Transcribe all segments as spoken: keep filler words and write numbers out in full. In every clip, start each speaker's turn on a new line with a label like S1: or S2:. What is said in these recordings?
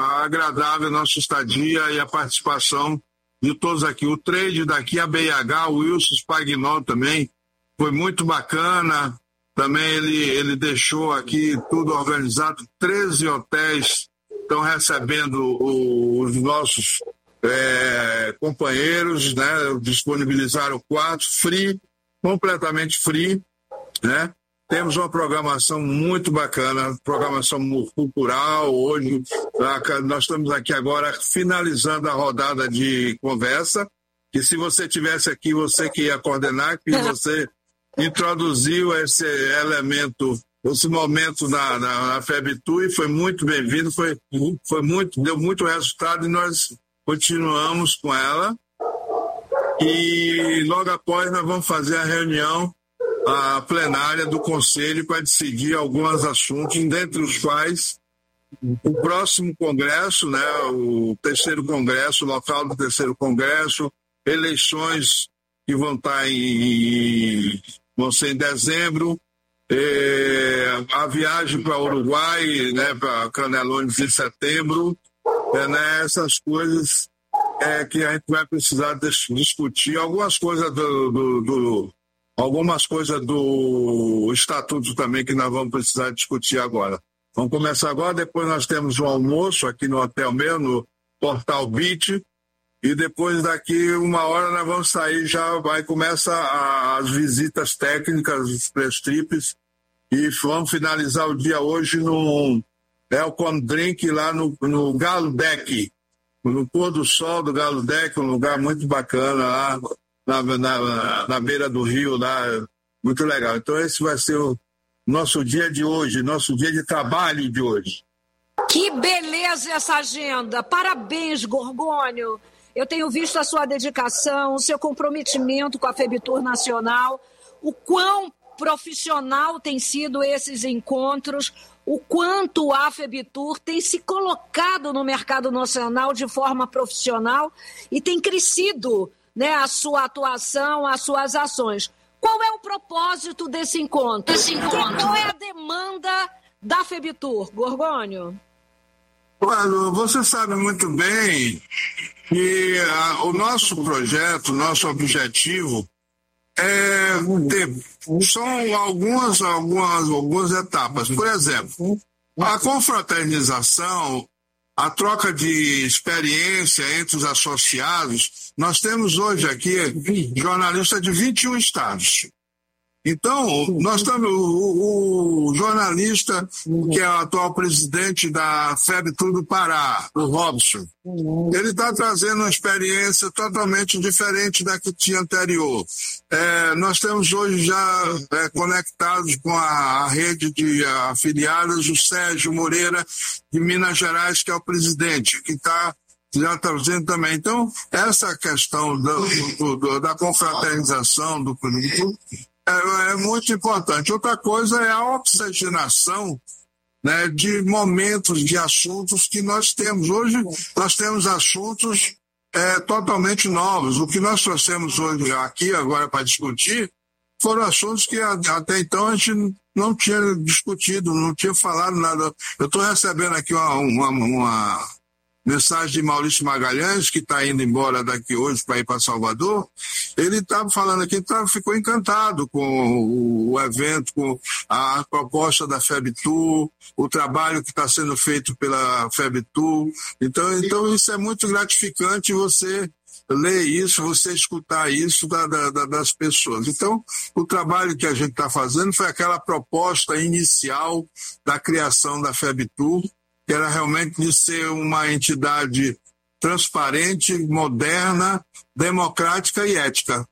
S1: agradável a nossa estadia e a participação de todos aqui. O trade daqui, a B H, o Wilson Spagnol também, foi muito bacana. Também ele, ele deixou aqui tudo organizado. treze hotéis estão recebendo o, os nossos é, companheiros, né? Disponibilizaram quartos, free, completamente free, né? Temos uma programação muito bacana, programação cultural. Hoje, nós estamos aqui agora finalizando a rodada de conversa, que se você tivesse aqui, você que ia coordenar, que você introduziu esse elemento, esse momento na, na, na FEBTU, e foi muito bem-vindo, foi, foi muito, deu muito resultado, e nós continuamos com ela. E logo após nós vamos fazer a reunião, a plenária do Conselho, para decidir alguns assuntos, dentre os quais o próximo congresso, né, o terceiro congresso, o local do terceiro congresso, eleições que vão estar em, vão ser em dezembro, é, a viagem para o Uruguai, né, para Canelones em setembro, é, né, essas coisas é, que a gente vai precisar discutir, algumas coisas do, do, do algumas coisas do estatuto também que nós vamos precisar discutir agora. Vamos começar agora, depois nós temos um almoço aqui no hotel mesmo, no Portal Beach, e depois daqui uma hora nós vamos sair, já vai começar as visitas técnicas, os pré-trips, e vamos finalizar o dia hoje no Welcome Drink lá no, no Galo Deck, no pôr do sol do Galo Deck, um lugar muito bacana lá, Na, na, na beira do rio lá, muito legal. Então esse vai ser o nosso dia de hoje, nosso dia de trabalho de hoje.
S2: Que beleza essa agenda! Parabéns, Gorgônio! Eu tenho visto a sua dedicação, o seu comprometimento com a FEBTUR Nacional, o quão profissional tem sido esses encontros, o quanto a FEBTUR tem se colocado no mercado nacional de forma profissional e tem crescido, né, a sua atuação, as suas ações. Qual é o propósito desse encontro? Desse encontro. Qual é a demanda da FEBTUR, Gorgônio?
S1: Olha, você sabe muito bem que a, o nosso projeto, o nosso objetivo é ter, são algumas, algumas, algumas etapas. Por exemplo, a confraternização, a troca de experiência entre os associados. Nós temos hoje aqui jornalistas de vinte e um estados. Então, nós estamos, o, o jornalista que é o atual presidente da FEBTUR do Pará, o Robson, ele está trazendo uma experiência totalmente diferente da que tinha anterior. É, nós temos hoje já é, conectados com a, a rede de afiliados, o Sérgio Moreira, de Minas Gerais, que é o presidente, que está já trazendo também. Então, essa questão do, do, do, da confraternização do grupo É, é muito importante. Outra coisa é a oxigenação, né, de momentos, de assuntos que nós temos. Hoje nós temos assuntos é, totalmente novos. O que nós trouxemos hoje aqui agora para discutir foram assuntos que até então a gente não tinha discutido, não tinha falado nada. Eu estou recebendo aqui uma, uma, uma mensagem de Maurício Magalhães, que está indo embora daqui hoje para ir para Salvador. Ele estava falando aqui, tá, ficou encantado com o, o evento, com a proposta da FEBTUR, o trabalho que está sendo feito pela FEBTUR. Então, então, isso é muito gratificante, você ler isso, você escutar isso da, da, das pessoas. Então, o trabalho que a gente está fazendo foi aquela proposta inicial da criação da FEBTUR, que era realmente de ser uma entidade transparente, moderna, democrática e ética.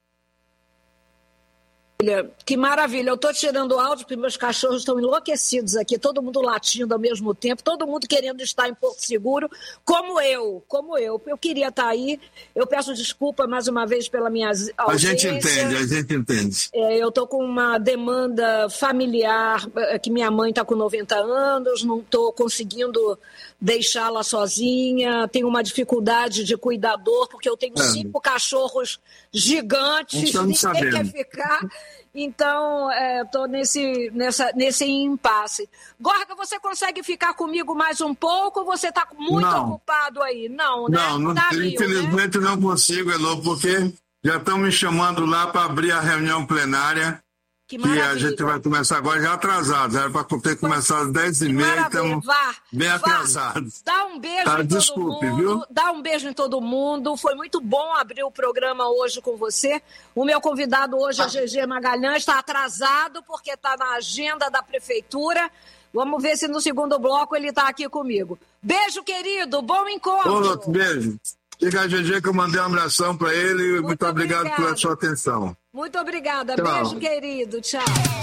S2: Que maravilha, eu estou tirando áudio porque meus cachorros estão enlouquecidos aqui, todo mundo latindo ao mesmo tempo, todo mundo querendo estar em Porto Seguro, como eu, como eu. Eu queria estar aí, eu peço desculpa mais uma vez pela minha ausência.
S1: A gente entende, a gente entende.
S2: É, eu estou com uma demanda familiar, que minha mãe está com noventa anos, não estou conseguindo deixá-la sozinha, tenho uma dificuldade de cuidador, porque eu tenho é. cinco cachorros gigantes, ninguém quer ficar... Então, estou é, nesse, nessa, nesse impasse. Gorga, você consegue ficar comigo mais um pouco ou você está muito
S1: não.
S2: ocupado aí? Não, né?
S1: Não, não
S2: tá
S1: infelizmente
S2: mil, né?
S1: não consigo, Elô, porque já estão me chamando lá para abrir a reunião plenária. Que, que a gente vai começar agora já atrasado. Era para ter que começar às dez e meia, estamos bem atrasados.
S2: Dá um beijo
S1: tá,
S2: em
S1: desculpe,
S2: todo mundo.
S1: Viu?
S2: Dá um beijo em todo mundo. Foi muito bom abrir o programa hoje com você. O meu convidado hoje é G G Magalhães. Está atrasado porque está na agenda da prefeitura. Vamos ver se no segundo bloco ele está aqui comigo. Beijo, querido. Bom encontro.
S1: Ô, beijo. Diga a G G que eu mandei um abração para ele. Muito, muito obrigado obrigada. pela sua atenção.
S2: Muito obrigada.
S1: Tchau.
S2: Beijo, querido. Tchau.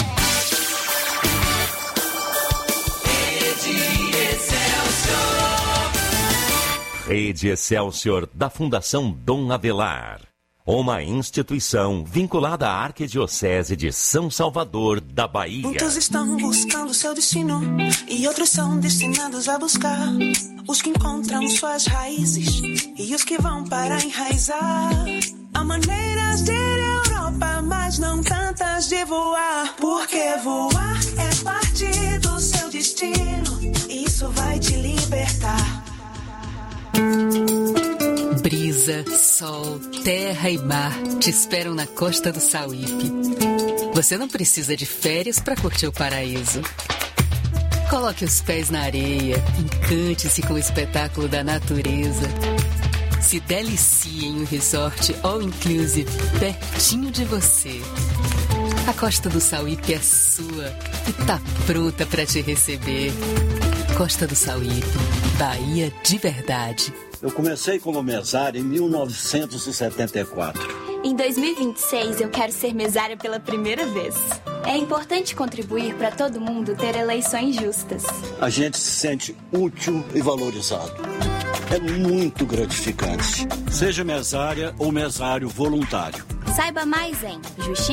S3: Rede Excelsior. Rede Excelsior da Fundação Dom Avelar. Uma instituição vinculada à Arquidiocese de São Salvador da Bahia.
S4: Muitos estão buscando seu destino e outros são destinados a buscar. Os que encontram suas raízes e os que vão para enraizar. Há maneiras de ir à Europa, mas não tantas de voar. Porque voar é parte do seu destino. Isso vai te libertar.
S5: Brisa, sol, terra e mar te esperam na costa do Sauípe. Você não precisa de férias para curtir o paraíso. Coloque os pés na areia, encante-se com o espetáculo da natureza. Se delicie em um resort all-inclusive pertinho de você. A costa do Sauípe é sua e tá pronta para te receber. Costa do Sauípe, Bahia de verdade.
S6: Eu comecei como mesário em mil novecentos e setenta e quatro.
S7: Em dois mil e vinte e seis, eu quero ser mesária pela primeira vez. É importante contribuir para todo mundo ter eleições justas.
S6: A gente se sente útil e valorizado. É muito gratificante. Seja mesária ou mesário voluntário.
S7: Saiba mais em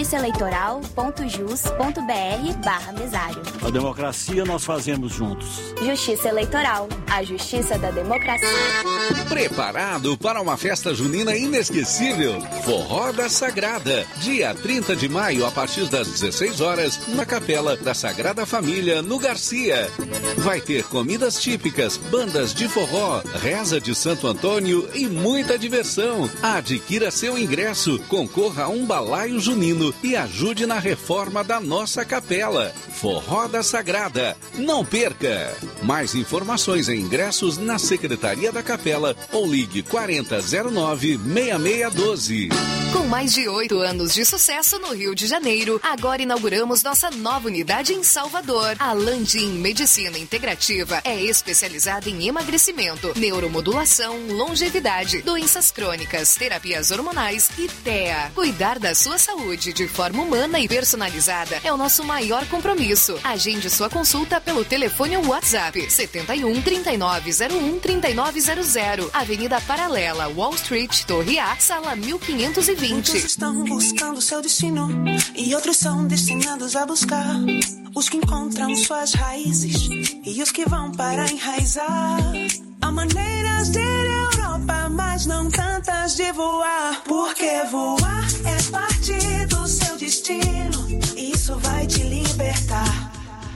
S7: justiçaeleitoral.jus.br barra mesário.
S6: A democracia nós fazemos juntos.
S7: Justiça Eleitoral, a justiça da democracia.
S8: Preparado para uma festa junina inesquecível? Forró da Sagrada, dia trinta de maio, a partir das dezesseis horas, na Capela da Sagrada Família, no Garcia. Vai ter comidas típicas, bandas de forró, reza de Santo Antônio e muita diversão. Adquira seu ingresso, concorra a um balaio junino e ajude na reforma da nossa capela. Forró da Sagrada. Não perca! Mais informações e ingressos na Secretaria da Capela ou ligue quarenta zero nove, seis seis um dois.
S9: Com mais de oito anos de sucesso no Rio de Janeiro, agora inauguramos nossa nova unidade em Salvador. A Landim Medicina Integrativa é especializada em emagrecimento, neuromodulação, longevidade, doenças crônicas, terapias hormonais e T E A. Cuidar da sua saúde de forma humana e personalizada é o nosso maior compromisso. Agende sua consulta pelo telefone ou WhatsApp setenta e um, trinta e nove zero um, trinta e nove zero zero, Avenida Paralela, Wall Street, Torre A, sala mil quinhentos e vinte.
S4: Muitos estão buscando seu destino e outros são destinados a buscar. Os que encontram suas raízes e os que vão para enraizar. Há maneiras de ir à Europa, mas não tantas de voar. Porque voar é parte do seu destino. Isso vai te libertar.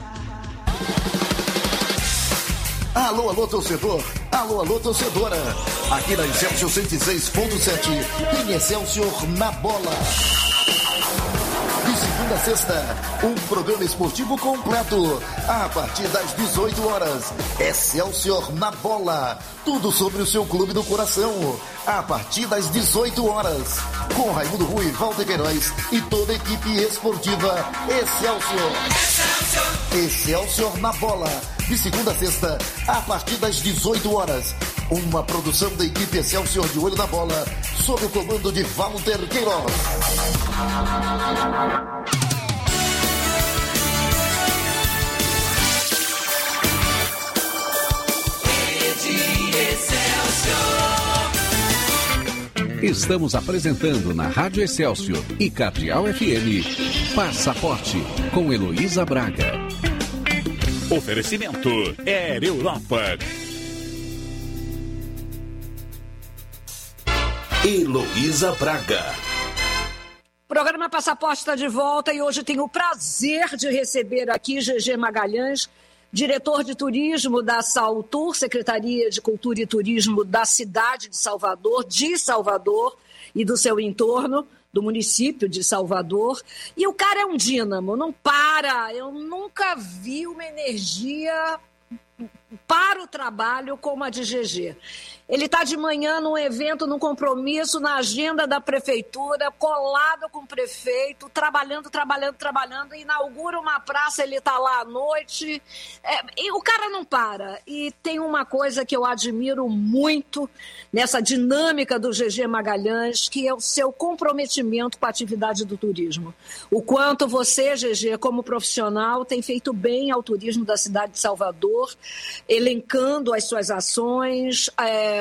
S10: Alô, alô, torcedor. Alô, alô, torcedora. Aqui na Excelsior cento e seis ponto sete tem Excelsior na bola. De segunda a sexta, um programa esportivo completo. A partir das dezoito horas, Excelsior na bola. Tudo sobre o seu clube do coração. A partir das dezoito horas, com Raimundo Rui, Walter Queiroz e toda a equipe esportiva Excelsior. Excelsior. Excelsior na bola. De segunda a sexta, a partir das dezoito horas. Uma produção da equipe Excelsior de Olho na Bola, sob o comando de Walter Queiroz.
S8: Estamos apresentando na Rádio Excelsior e Capial F M, Passaporte, com Heloísa Braga.
S11: Oferecimento Air Europa.
S8: Heloísa Braga.
S2: Programa Passaporte está de volta e hoje tenho o prazer de receber aqui G G Magalhães, diretor de turismo da Saltur, Secretaria de Cultura e Turismo da cidade de Salvador, de Salvador e do seu entorno, do município de Salvador. E o cara é um dínamo, não para. Eu nunca vi uma energia para o trabalho como a de G G. Ele está de manhã num evento, num compromisso, na agenda da prefeitura, colado com o prefeito, trabalhando, trabalhando, trabalhando, inaugura uma praça, ele está lá à noite. É, e o cara não para. E tem uma coisa que eu admiro muito nessa dinâmica do G G Magalhães, que é o seu comprometimento com a atividade do turismo. O quanto você, G G, como profissional, tem feito bem ao turismo da cidade de Salvador, elencando as suas ações, é,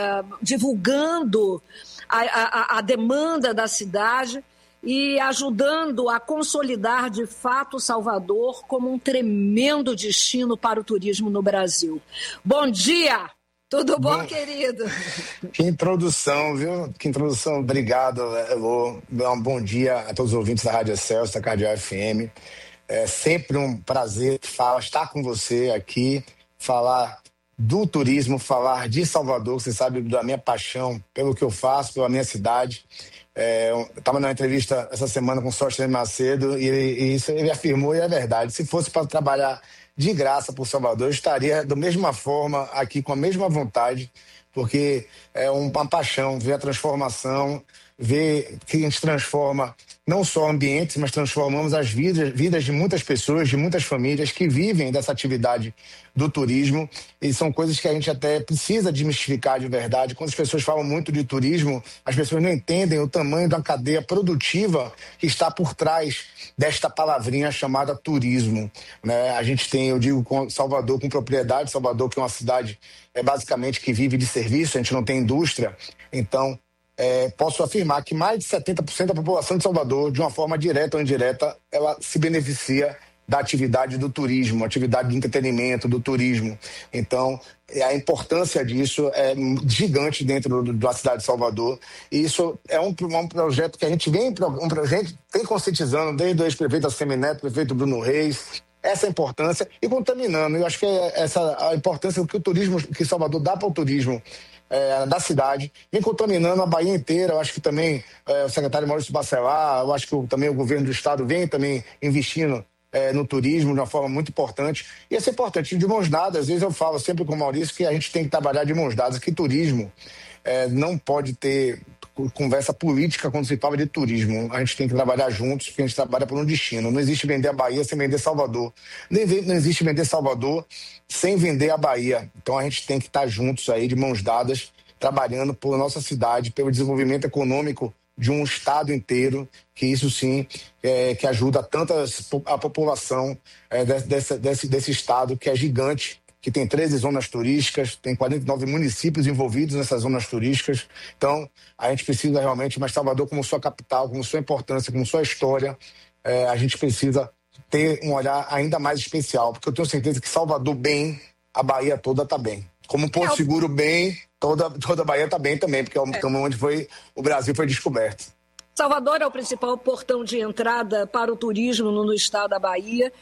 S2: divulgando a, a, a demanda da cidade e ajudando a consolidar, de fato, Salvador como um tremendo destino para o turismo no Brasil. Bom dia! Tudo bom, bom, querido?
S12: Que introdução, viu? Que introdução. Obrigado, Elô. Um bom dia a todos os ouvintes da Rádio Excelsior, da Cardeal F M. É sempre um prazer falar, estar com você aqui, falar do turismo, falar de Salvador. Você sabe da minha paixão pelo que eu faço, pela minha cidade. É, eu estava numa entrevista essa semana com o Sócio Macedo e, ele, e isso ele afirmou, e é verdade. Se fosse para trabalhar de graça por Salvador, eu estaria da mesma forma aqui, com a mesma vontade, porque é uma paixão ver a transformação, ver que a gente transforma não só ambientes, mas transformamos as vidas, vidas de muitas pessoas, de muitas famílias que vivem dessa atividade do turismo, e são coisas que a gente até precisa desmistificar de verdade. Quando as pessoas falam muito de turismo, as pessoas não entendem o tamanho da cadeia produtiva que está por trás desta palavrinha chamada turismo, né? A gente tem, eu digo, com Salvador com propriedade, Salvador que é uma cidade é basicamente que vive de serviço, a gente não tem indústria, então É, posso afirmar que mais de setenta por cento da população de Salvador, de uma forma direta ou indireta, ela se beneficia da atividade do turismo, atividade de entretenimento, do turismo. Então, a importância disso é gigante dentro do, da cidade de Salvador. E isso é um, um projeto que a gente vem, um projeto tem conscientizando desde o ex-prefeito Assemineto, prefeito Bruno Reis, essa importância e contaminando. Eu acho que é essa a importância que o turismo, que Salvador dá para o turismo É, da cidade, vem contaminando a Bahia inteira. Eu acho que também é, o secretário Maurício Bacelar, eu acho que o, também o governo do estado vem também investindo é, no turismo de uma forma muito importante, e isso é importante, de mãos dadas. Às vezes eu falo sempre com o Maurício que a gente tem que trabalhar de mãos dadas, que turismo é, não pode ter conversa política quando se fala de turismo. A gente tem que trabalhar juntos, porque a gente trabalha por um destino. Não existe vender a Bahia sem vender Salvador. Nem não existe vender Salvador sem vender a Bahia. Então a gente tem que estar juntos aí, de mãos dadas, trabalhando por nossa cidade, pelo desenvolvimento econômico de um estado inteiro, que isso sim é, que ajuda tanto a população é, desse, desse, desse estado que é gigante, que tem treze zonas turísticas, tem quarenta e nove municípios envolvidos nessas zonas turísticas. Então, a gente precisa realmente, mas Salvador como sua capital, como sua importância, como sua história, é, a gente precisa ter um olhar ainda mais especial, porque eu tenho certeza que Salvador bem, a Bahia toda está bem. Como Porto é, Seguro bem, toda, toda a Bahia está bem também, porque é, é onde foi, o Brasil foi descoberto.
S2: Salvador é o principal portão de entrada para o turismo no estado da Bahia,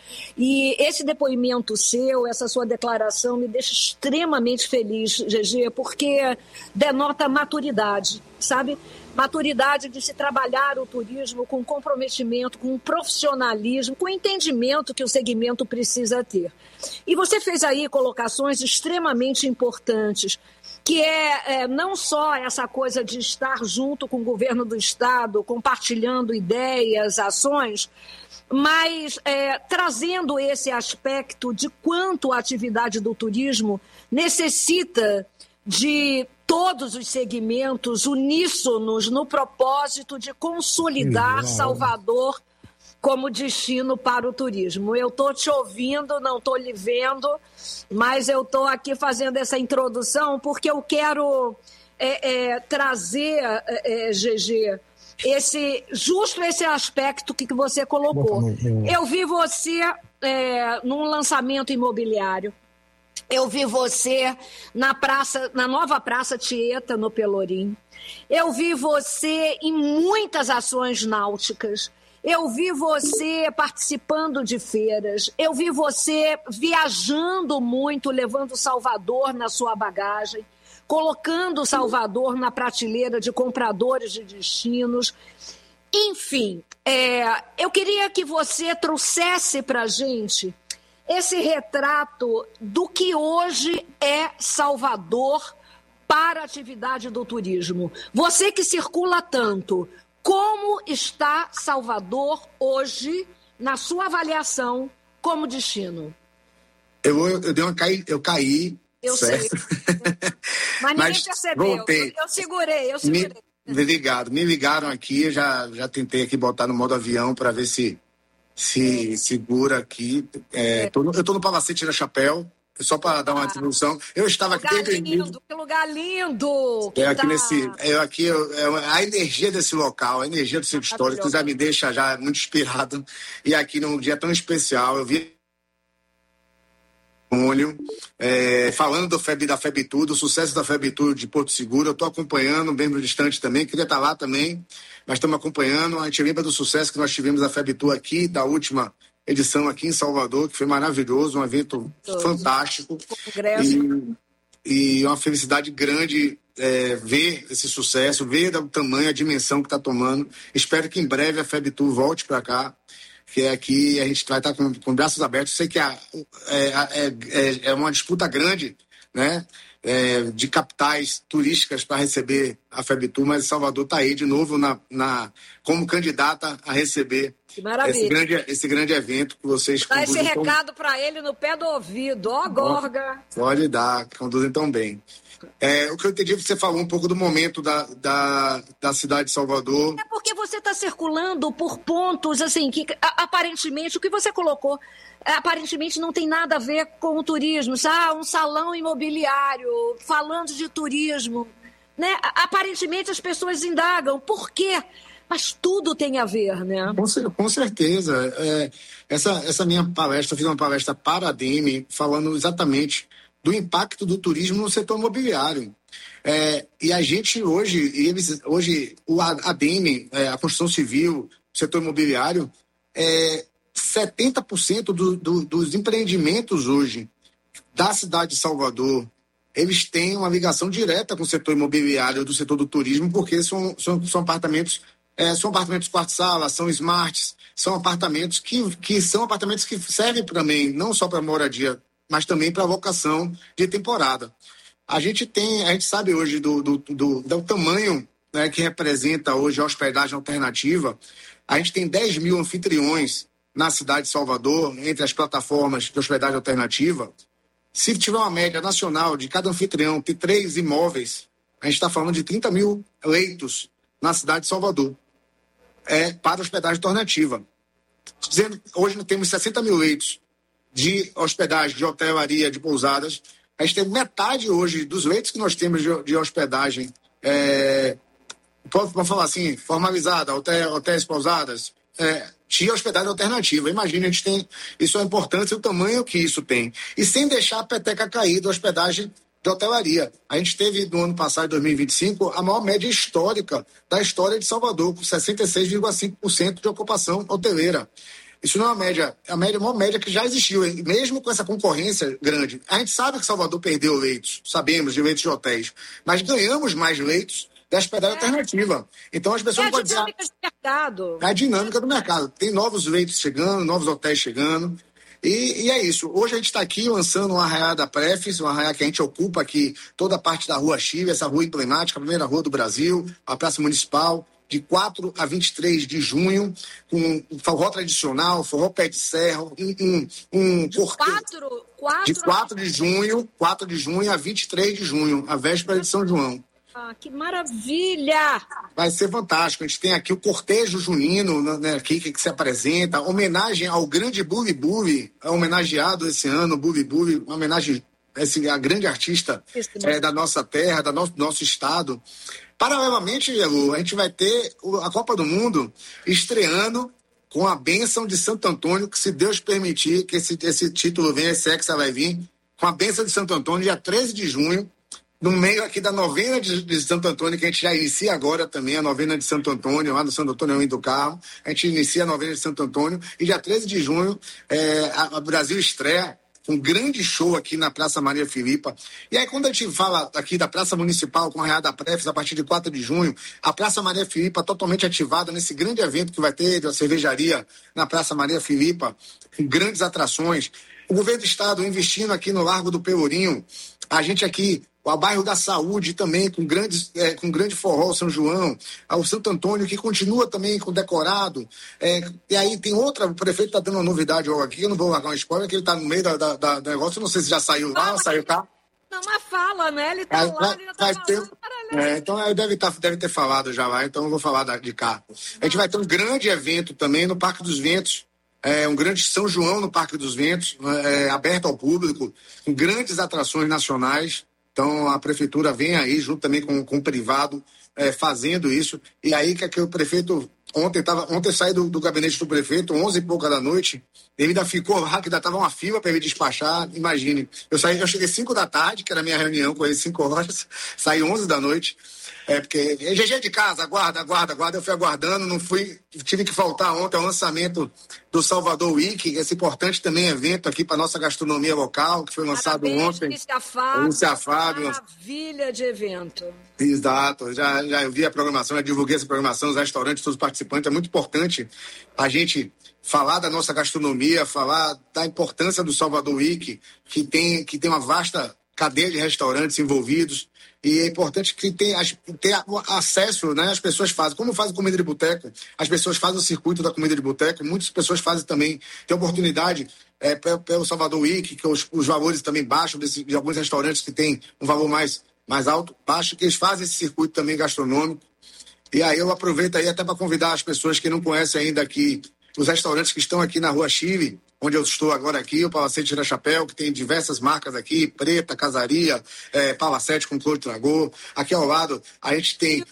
S2: e esse depoimento seu, essa sua declaração me deixa extremamente feliz, G G, porque denota maturidade, sabe? Maturidade de se trabalhar o turismo com comprometimento, com profissionalismo, com entendimento que o segmento precisa ter. E você fez aí colocações extremamente importantes, que é, é não só essa coisa de estar junto com o governo do estado, compartilhando ideias, ações, mas é, trazendo esse aspecto de quanto a atividade do turismo necessita de todos os segmentos uníssonos no propósito de consolidar Salvador como destino para o turismo. Eu estou te ouvindo, não estou lhe vendo, mas eu estou aqui fazendo essa introdução porque eu quero é, é, trazer, é, é, G G, esse, justo esse aspecto que, que você colocou. Eu vi você é, num lançamento imobiliário. Eu vi você na praça, na nova Praça Tieta, no Pelourinho. Eu vi você em muitas ações náuticas. Eu vi você participando de feiras, eu vi você viajando muito, levando Salvador na sua bagagem, colocando Salvador na prateleira de compradores de destinos. Enfim, é, eu queria que você trouxesse para a gente esse retrato do que hoje é Salvador para a atividade do turismo. Você que circula tanto, como está Salvador hoje, na sua avaliação, como destino?
S12: Eu, eu, dei uma caí, eu caí,
S2: eu
S12: certo?
S2: sei. Mas ninguém
S12: Mas
S2: percebeu.
S12: voltei.
S2: Eu, eu segurei, eu segurei.
S12: Me, me ligaram, me ligaram aqui, já, já tentei aqui botar no modo avião para ver se se é. segura aqui. É, é. Tô no, eu estou no Palacete da Chapéu. Só para dar uma introdução, eu estava aqui
S2: lugar lindo, que lugar lindo! Que
S12: é aqui
S2: tá...
S12: nesse, eu aqui eu, é a energia desse local, a energia do centro histórico já me deixa já muito inspirado. E aqui num dia tão especial, eu vi é, falando do Feb, da Febitur, do sucesso da Febitur de Porto Seguro. Eu estou acompanhando, bem distante também, queria estar lá também, mas estamos acompanhando. A gente lembra do sucesso que nós tivemos da Febitur aqui, da última edição aqui em Salvador, que foi maravilhoso, um evento Todo. fantástico e, e uma felicidade grande é, ver esse sucesso, ver o tamanho, a dimensão que está tomando. Espero que em breve a Febitur volte para cá, que é aqui, a gente vai estar com, com braços abertos. Sei que a, é, é, é uma disputa grande, né? É, de capitais turísticas para receber a Febitur, mas Salvador está aí de novo na, na, como candidata a receber esse grande, esse grande evento que vocês
S2: dá esse recado para ele no pé do ouvido, ó, Gorga.
S12: Pode dar, conduzem tão bem. É, o que eu entendi, você falou um pouco do momento da, da, da cidade de Salvador.
S2: É porque você está circulando por pontos, assim, que aparentemente, o que você colocou, aparentemente não tem nada a ver com o turismo. Ah, um salão imobiliário, falando de turismo, né? Aparentemente as pessoas indagam, por quê? Mas tudo tem a ver, né?
S12: Com, com certeza. É, essa, essa minha palestra, eu fiz uma palestra para a ADEME, falando exatamente do impacto do turismo no setor imobiliário. É, e a gente hoje, eles, hoje o ADEME, é, a construção civil, o setor imobiliário, é, setenta por cento do, do, dos empreendimentos hoje da cidade de Salvador, eles têm uma ligação direta com o setor imobiliário, do setor do turismo, porque são, são, são apartamentos, é, são apartamentos quarto-sala, são smarts, são apartamentos que, que são apartamentos que servem também, não só para moradia, mas também para vocação de temporada. A gente tem, a gente sabe hoje do, do, do, do tamanho, né, que representa hoje a hospedagem alternativa. A gente tem dez mil anfitriões na cidade de Salvador, entre as plataformas de hospedagem alternativa. Se tiver uma média nacional de cada anfitrião ter três imóveis, a gente está falando de trinta mil leitos na cidade de Salvador, é, para hospedagem alternativa. Dizendo, hoje nós temos sessenta mil leitos de hospedagem, de hotelaria, de pousadas. A gente tem metade hoje dos leitos que nós temos de, de hospedagem, é, vamos falar assim, formalizada, hotel, hotéis, pousadas, é, de hospedagem alternativa. Imagina, a gente tem, isso é importante, o tamanho que isso tem. E sem deixar a peteca cair da hospedagem de hotelaria. A gente teve, no ano passado, dois mil e vinte e cinco, a maior média histórica da história de Salvador, com sessenta e seis vírgula cinco por cento de ocupação hoteleira. Isso não é uma média, é a média, uma média que já existiu, mesmo com essa concorrência grande. A gente sabe que Salvador perdeu leitos, sabemos de leitos de hotéis, mas ganhamos mais leitos da hospedagem é. alternativa. Então as pessoas
S2: é a
S12: podem dizer...
S2: dinâmica do mercado.
S12: É a dinâmica do mercado. Tem novos leitos chegando, novos hotéis chegando. E, e é isso. Hoje a gente está aqui lançando uma arraiá da Prefis, uma arraiá que a gente ocupa aqui toda a parte da Rua Chile, essa rua emblemática, a primeira rua do Brasil, a Praça Municipal, de quatro a vinte e três de junho, com forró tradicional, forró pé de serra, um, um, um
S2: quatro, quatro...
S12: de quatro de junho, quatro de junho a vinte e três de junho, a véspera de São João.
S2: Ah, que maravilha!
S12: Vai ser fantástico. A gente tem aqui o cortejo junino, né, aqui que se apresenta, homenagem ao grande Buli Buli, homenageado esse ano, Buli Buli, uma homenagem a esse a grande artista é, da nossa terra, do nosso, nosso estado. Paralelamente, Lu, a gente vai ter a Copa do Mundo estreando com a bênção de Santo Antônio, que se Deus permitir que esse, esse título venha, esse hexa vai vir, com a bênção de Santo Antônio, dia treze de junho, no meio aqui da novena de, de Santo Antônio, que a gente já inicia agora também, a novena de Santo Antônio, lá no Santo Antônio do Carmo. A gente inicia a novena de Santo Antônio e dia treze de junho é, a, a Brasil estreia um grande show aqui na Praça Maria Filipa. E aí, quando a gente fala aqui da Praça Municipal com a Arraiá da Prefes, a partir de quatro de junho, a Praça Maria Filipa totalmente ativada nesse grande evento que vai ter da cervejaria na Praça Maria Filipa, com grandes atrações. O governo do estado investindo aqui no Largo do Pelourinho, a gente aqui, o bairro da Saúde também, com, grandes, é, com grande forró, São João, o Santo Antônio, que continua também com decorado. É, e aí tem outra, o prefeito está dando uma novidade aqui, eu não vou largar uma spoiler, que ele está no meio da, da, da negócio, eu não sei se já saiu lá, saiu cá.
S2: Não, mas fala, né? Ele está lá, ele está
S12: ter, é, então deve, tá, deve ter falado já lá, então eu vou falar da, de cá. A gente vai ter um grande evento também no Parque dos Ventos, é, um grande São João no Parque dos Ventos, é, aberto ao público, com grandes atrações nacionais. Então, a prefeitura vem aí, junto também com, com o privado, é, fazendo isso. E aí que, que o prefeito, ontem, tava, ontem saí do, do gabinete do prefeito, onze e pouca da noite, ele ainda ficou lá, que ainda estava uma fila para ele despachar. Imagine, eu, saí, eu cheguei cinco da tarde, que era a minha reunião com ele, cinco horas, saí onze da noite. É, porque G G de casa, aguarda, aguarda, aguarda. Eu fui aguardando, não fui. Tive que faltar ontem ao lançamento do Salvador Week, esse importante também evento aqui para nossa gastronomia local, que foi lançado
S2: Parabéns,
S12: ontem.
S2: Lícia Fábio,
S12: Lícia Fábio.
S2: Maravilha de evento.
S12: Exato, já, já eu vi a programação, já divulguei essa programação, os restaurantes, todos os participantes. É muito importante a gente falar da nossa gastronomia, falar da importância do Salvador Week, que tem, que tem uma vasta cadeia de restaurantes envolvidos. E é importante que tenha, tenha acesso, né? As pessoas fazem. Como fazem comida de boteco, as pessoas fazem o circuito da comida de boteco, muitas pessoas fazem também. Tem oportunidade é, pelo Salvador Week, que os, os valores também baixam desse, de alguns restaurantes que têm um valor mais, mais alto, baixo, que eles fazem esse circuito também gastronômico. E aí eu aproveito aí até para convidar as pessoas que não conhecem ainda aqui os restaurantes que estão aqui na Rua Chile, onde eu estou agora aqui, o Palacete Tira Chapéu, que tem diversas marcas aqui, Preta, Casaria, é, Palacete com Clô de Tragô. Aqui ao lado, a gente tem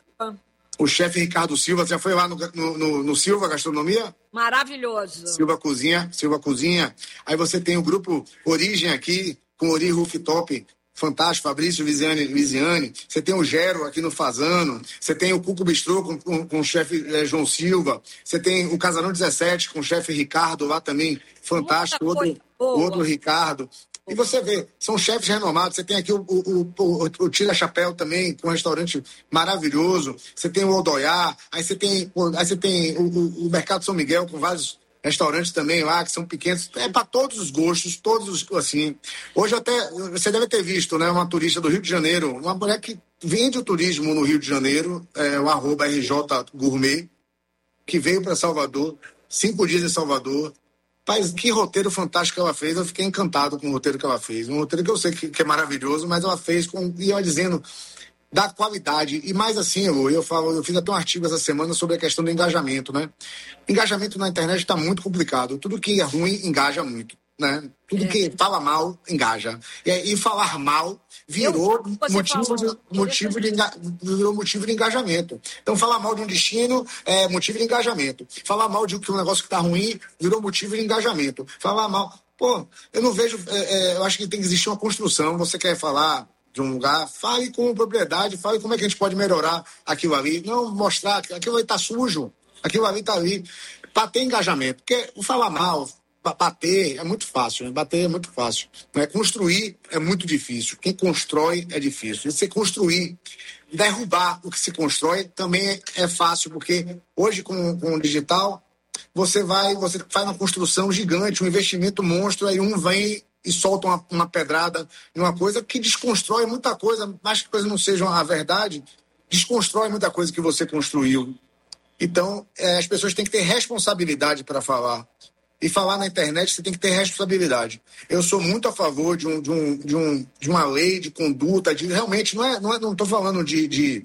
S12: o chefe Ricardo Silva. Você já foi lá no, no, no, no Silva Gastronomia?
S2: Maravilhoso.
S12: Silva Cozinha, Silva Cozinha. Aí você tem o grupo Origem aqui, com Ori Rooftop, fantástico, Fabrício Viziane, Viziane. Você tem o Gero aqui no Fazano. Você tem o Cuco Bistrô com, com, com o chefe é, João Silva. Você tem o Casarão dezessete com o chefe Ricardo lá também, fantástico. Outro, outro Ricardo. E você vê, são chefes renomados. Você tem aqui o, o, o, o, o Tira Chapéu também, com um restaurante maravilhoso. Você tem o Odoiá. Aí você tem, aí você tem o, o, o Mercado São Miguel com vários restaurantes também lá, que são pequenos, é para todos os gostos, todos os, assim. Hoje até, você deve ter visto, né, uma turista do Rio de Janeiro, uma mulher que vende o turismo no Rio de Janeiro, é, o arroba R J Gourmet, que veio para Salvador, cinco dias em Salvador. Mas que roteiro fantástico ela fez, eu fiquei encantado com o roteiro que ela fez, um roteiro que eu sei que, que é maravilhoso, mas ela fez com, e ela dizendo da qualidade. E mais assim, eu, eu falo, eu fiz até um artigo essa semana sobre a questão do engajamento, né? Engajamento na internet está muito complicado. Tudo que é ruim engaja muito, né? Tudo é. que fala mal engaja. E, e falar mal virou motivo de, motivo, de, virou motivo de engajamento. Então, falar mal de um destino é motivo de engajamento. Falar mal de um negócio que está ruim virou motivo de engajamento. Falar mal... Pô, eu não vejo... É, é, eu acho que tem que existir uma construção. Você quer falar de um lugar, fale com propriedade, fale como é que a gente pode melhorar aquilo ali, não mostrar que aquilo ali está sujo, aquilo ali está ali, para ter engajamento, porque falar mal, bater é muito fácil, né? Bater é muito fácil, né? Construir é muito difícil, quem constrói é difícil, e se construir, derrubar o que se constrói também é fácil, porque hoje com, com o digital, você vai, você faz uma construção gigante, um investimento monstro, aí um vem e solta uma, uma pedrada em uma coisa que desconstrói muita coisa, mais que coisas não sejam a verdade, desconstrói muita coisa que você construiu. Então, é, as pessoas têm que ter responsabilidade para falar. E falar na internet, você tem que ter responsabilidade. Eu sou muito a favor de, um, de, um, de, um, de uma lei de conduta, de realmente, não é, não é, não estou falando de, de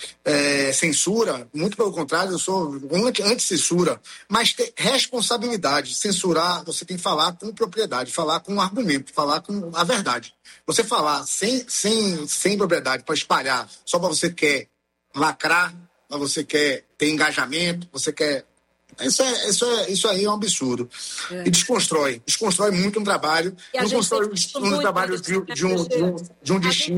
S12: é, censura, muito pelo contrário, eu sou anti, anti-censura, mas ter responsabilidade. Censurar, você tem que falar com propriedade, falar com argumento, falar com a verdade. Você falar sem, sem, sem propriedade para espalhar, só para você quer lacrar, para você quer ter engajamento, você quer... Isso, é, isso, é, isso aí é um absurdo. É. E desconstrói. Desconstrói muito um trabalho. Não constrói um trabalho de, de, um, de, um, de um destino.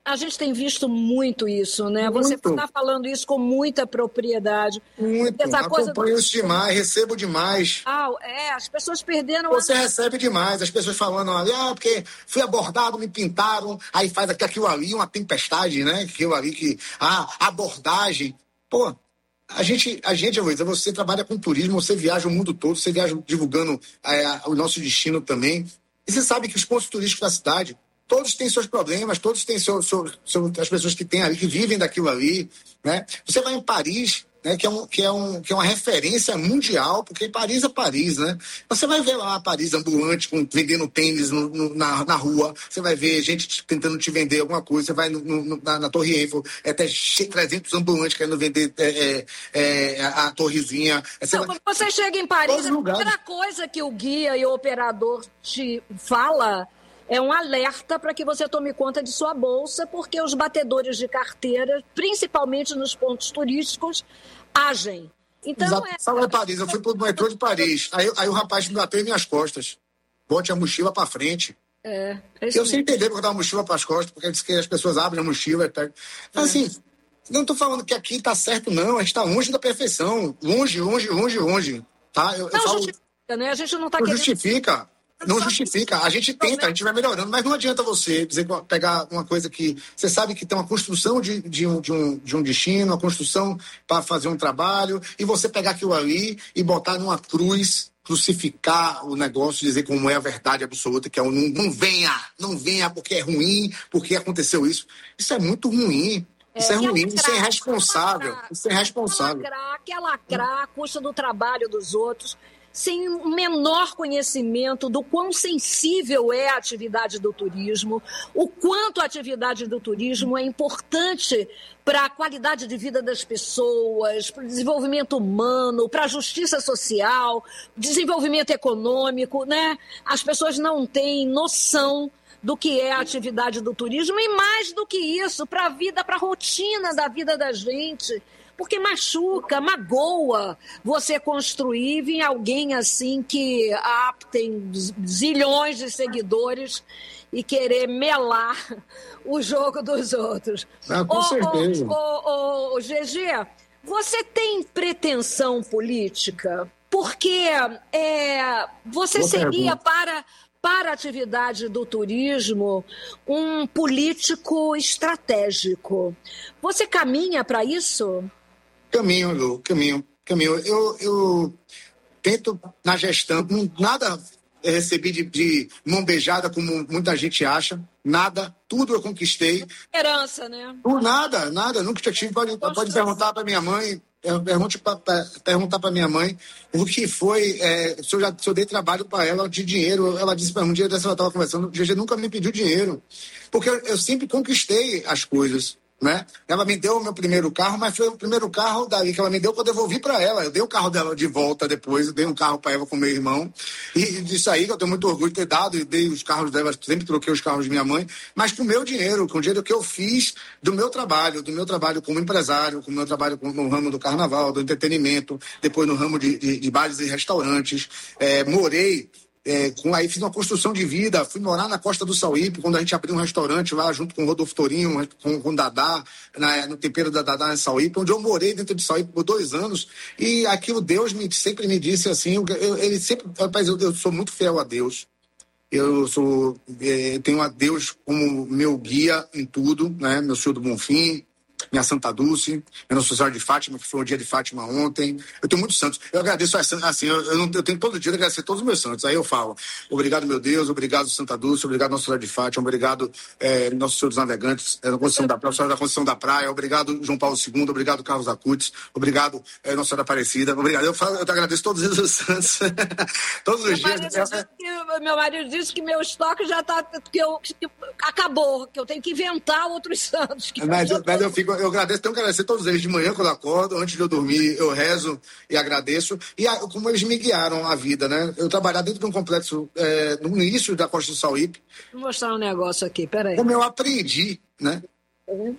S2: A gente tem visto muito isso, né? Muito. Você está falando isso com muita propriedade.
S13: Muito. Essa coisa Acompanho do... isso demais, recebo demais.
S2: Ah, é, as pessoas perderam...
S13: Você a... recebe demais, as pessoas falando, ah, porque fui abordado, me pintaram, aí faz aquilo ali, uma tempestade, né? Aquilo ali que... Ah, abordagem. Pô, a gente, a gente, Luísa, você trabalha com turismo, você viaja o mundo todo, você viaja divulgando é, o nosso destino também. E você sabe que os pontos turísticos da cidade... Todos têm seus problemas, todos têm seu, seu, seu, as pessoas que têm ali, que vivem daquilo ali, né? Você vai em Paris, né, que, é um, que, é um, que é uma referência mundial, porque Paris é Paris, né? Você vai ver lá Paris ambulante, com, vendendo tênis no, no, na, na rua, você vai ver gente tentando te vender alguma coisa, você vai no, no, na, na Torre Eiffel, é até trezentos ambulantes querendo vender é, é, é, a, a torrezinha. Você,
S2: Não, vai... quando você chega em Paris, a primeira coisa que o guia e o operador te fala... É um alerta para que você tome conta de sua bolsa, porque os batedores de carteira, principalmente nos pontos turísticos, agem. Então,
S13: Exato. É... Fala em Paris, eu fui para o metrô de Paris, aí, aí o rapaz me bateu em minhas costas. Bote a mochila para frente.
S2: É,
S13: é eu sem entender porque eu dava a mochila para as costas, porque ele disse que as pessoas abrem a mochila e pegam. Então, é. assim, não estou falando que aqui está certo, não. A gente está longe da perfeição. Longe, longe, longe, longe. Tá? Eu,
S2: não
S13: eu falo...
S2: justifica, né? A gente não está
S13: querendo...
S2: justifica.
S13: Não justifica. A gente tenta, a gente vai melhorando, mas não adianta você dizer, pegar uma coisa que você sabe que tem uma construção de, de, um, de, um, de um destino, uma construção para fazer um trabalho, e você pegar aquilo ali e botar numa cruz, crucificar o negócio, dizer como é a verdade absoluta, que é um não, não venha, não venha porque é ruim, porque aconteceu isso. Isso é muito ruim. Isso é, é ruim, isso é irresponsável. Isso é irresponsável.
S2: Quer lacrar, quer lacrar, custa do trabalho dos outros, sem o menor conhecimento do quão sensível é a atividade do turismo, o quanto a atividade do turismo é importante para a qualidade de vida das pessoas, para o desenvolvimento humano, para a justiça social, desenvolvimento econômico, né? As pessoas não têm noção do que é a atividade do turismo e, mais do que isso, para a vida, para a rotina da vida da gente. Porque machuca, magoa você construir em alguém assim que ah, tem zilhões de seguidores e querer melar o jogo dos outros.
S13: Ah, com ô, certeza.
S2: Ô, ô, ô, G G, você tem pretensão política? Porque é, você Boa seria pergunta. para... para a atividade do turismo, um político estratégico. Você caminha para isso?
S13: Caminho, Lu, caminho, caminho. Eu, eu tento, na gestão, nada recebi de, de mão beijada, como muita gente acha, nada, tudo eu conquistei.
S2: Herança, né?
S13: Por nada, nada, nunca tive. Pode, pode perguntar para minha mãe, pergunte pra, pra, perguntar para minha mãe o que foi, é, se, eu já, se eu dei trabalho para ela de dinheiro. Ela disse para mim, um dia dessa ela estava conversando, o G G nunca me pediu dinheiro, porque eu, eu sempre conquistei as coisas. Né? Ela me deu o meu primeiro carro, mas foi o primeiro carro daí que ela me deu que eu devolvi para ela. Eu dei o carro dela de volta depois, eu dei um carro para ela com meu irmão. E disso aí que eu tenho muito orgulho de ter dado, e dei os carros dela, sempre troquei os carros de minha mãe, mas com o meu dinheiro, com o dinheiro que eu fiz do meu trabalho, do meu trabalho como empresário, com o meu trabalho no ramo do carnaval, do entretenimento, depois no ramo de, de, de bares e restaurantes. É, morei. É, com, aí fiz uma construção de vida, fui morar na Costa do Sauípe, quando a gente abriu um restaurante lá junto com o Rodolfo Torinho, com, com o Dadá, na, no tempero da Dadá em Sauípe, onde eu morei dentro de Sauípe por dois anos, e aquilo Deus me, sempre me disse assim, eu, eu, ele sempre, rapaz, eu, eu sou muito fiel a Deus, eu sou, é, tenho a Deus como meu guia em tudo, né, meu Senhor do Bonfim, minha Santa Dulce, minha Nossa Senhora de Fátima, que foi o dia de Fátima ontem. Eu tenho muitos santos. Eu agradeço, assim, eu, eu, não, eu tenho todo dia de agradecer todos os meus santos. Aí eu falo, obrigado, meu Deus, obrigado, Santa Dulce, obrigado, Nossa Senhora de Fátima, obrigado, é, Nosso Senhor dos Navegantes, é, da Conceição da Praia, da Conceição da Praia, obrigado, João Paulo segundo, obrigado, Carlos Acutis, obrigado, é, Nossa Senhora Aparecida, obrigado. Eu, falo, eu te agradeço todos os santos. Todos os
S2: meu
S13: dias.
S2: Marido que, meu marido disse que meu estoque já está, que eu, que acabou, que eu tenho que inventar outros santos. Que
S13: mas eu,
S2: eu,
S13: mas eu, fico, eu agradeço, tenho que agradecer todos eles de manhã quando eu acordo, antes de eu dormir, eu rezo e agradeço. E a, como eles me guiaram a vida, né? Eu trabalhar dentro de um complexo, é, no início da Costa do Sauípe.
S2: Vou mostrar um negócio aqui, peraí.
S13: Como eu aprendi, né?
S2: Uhum.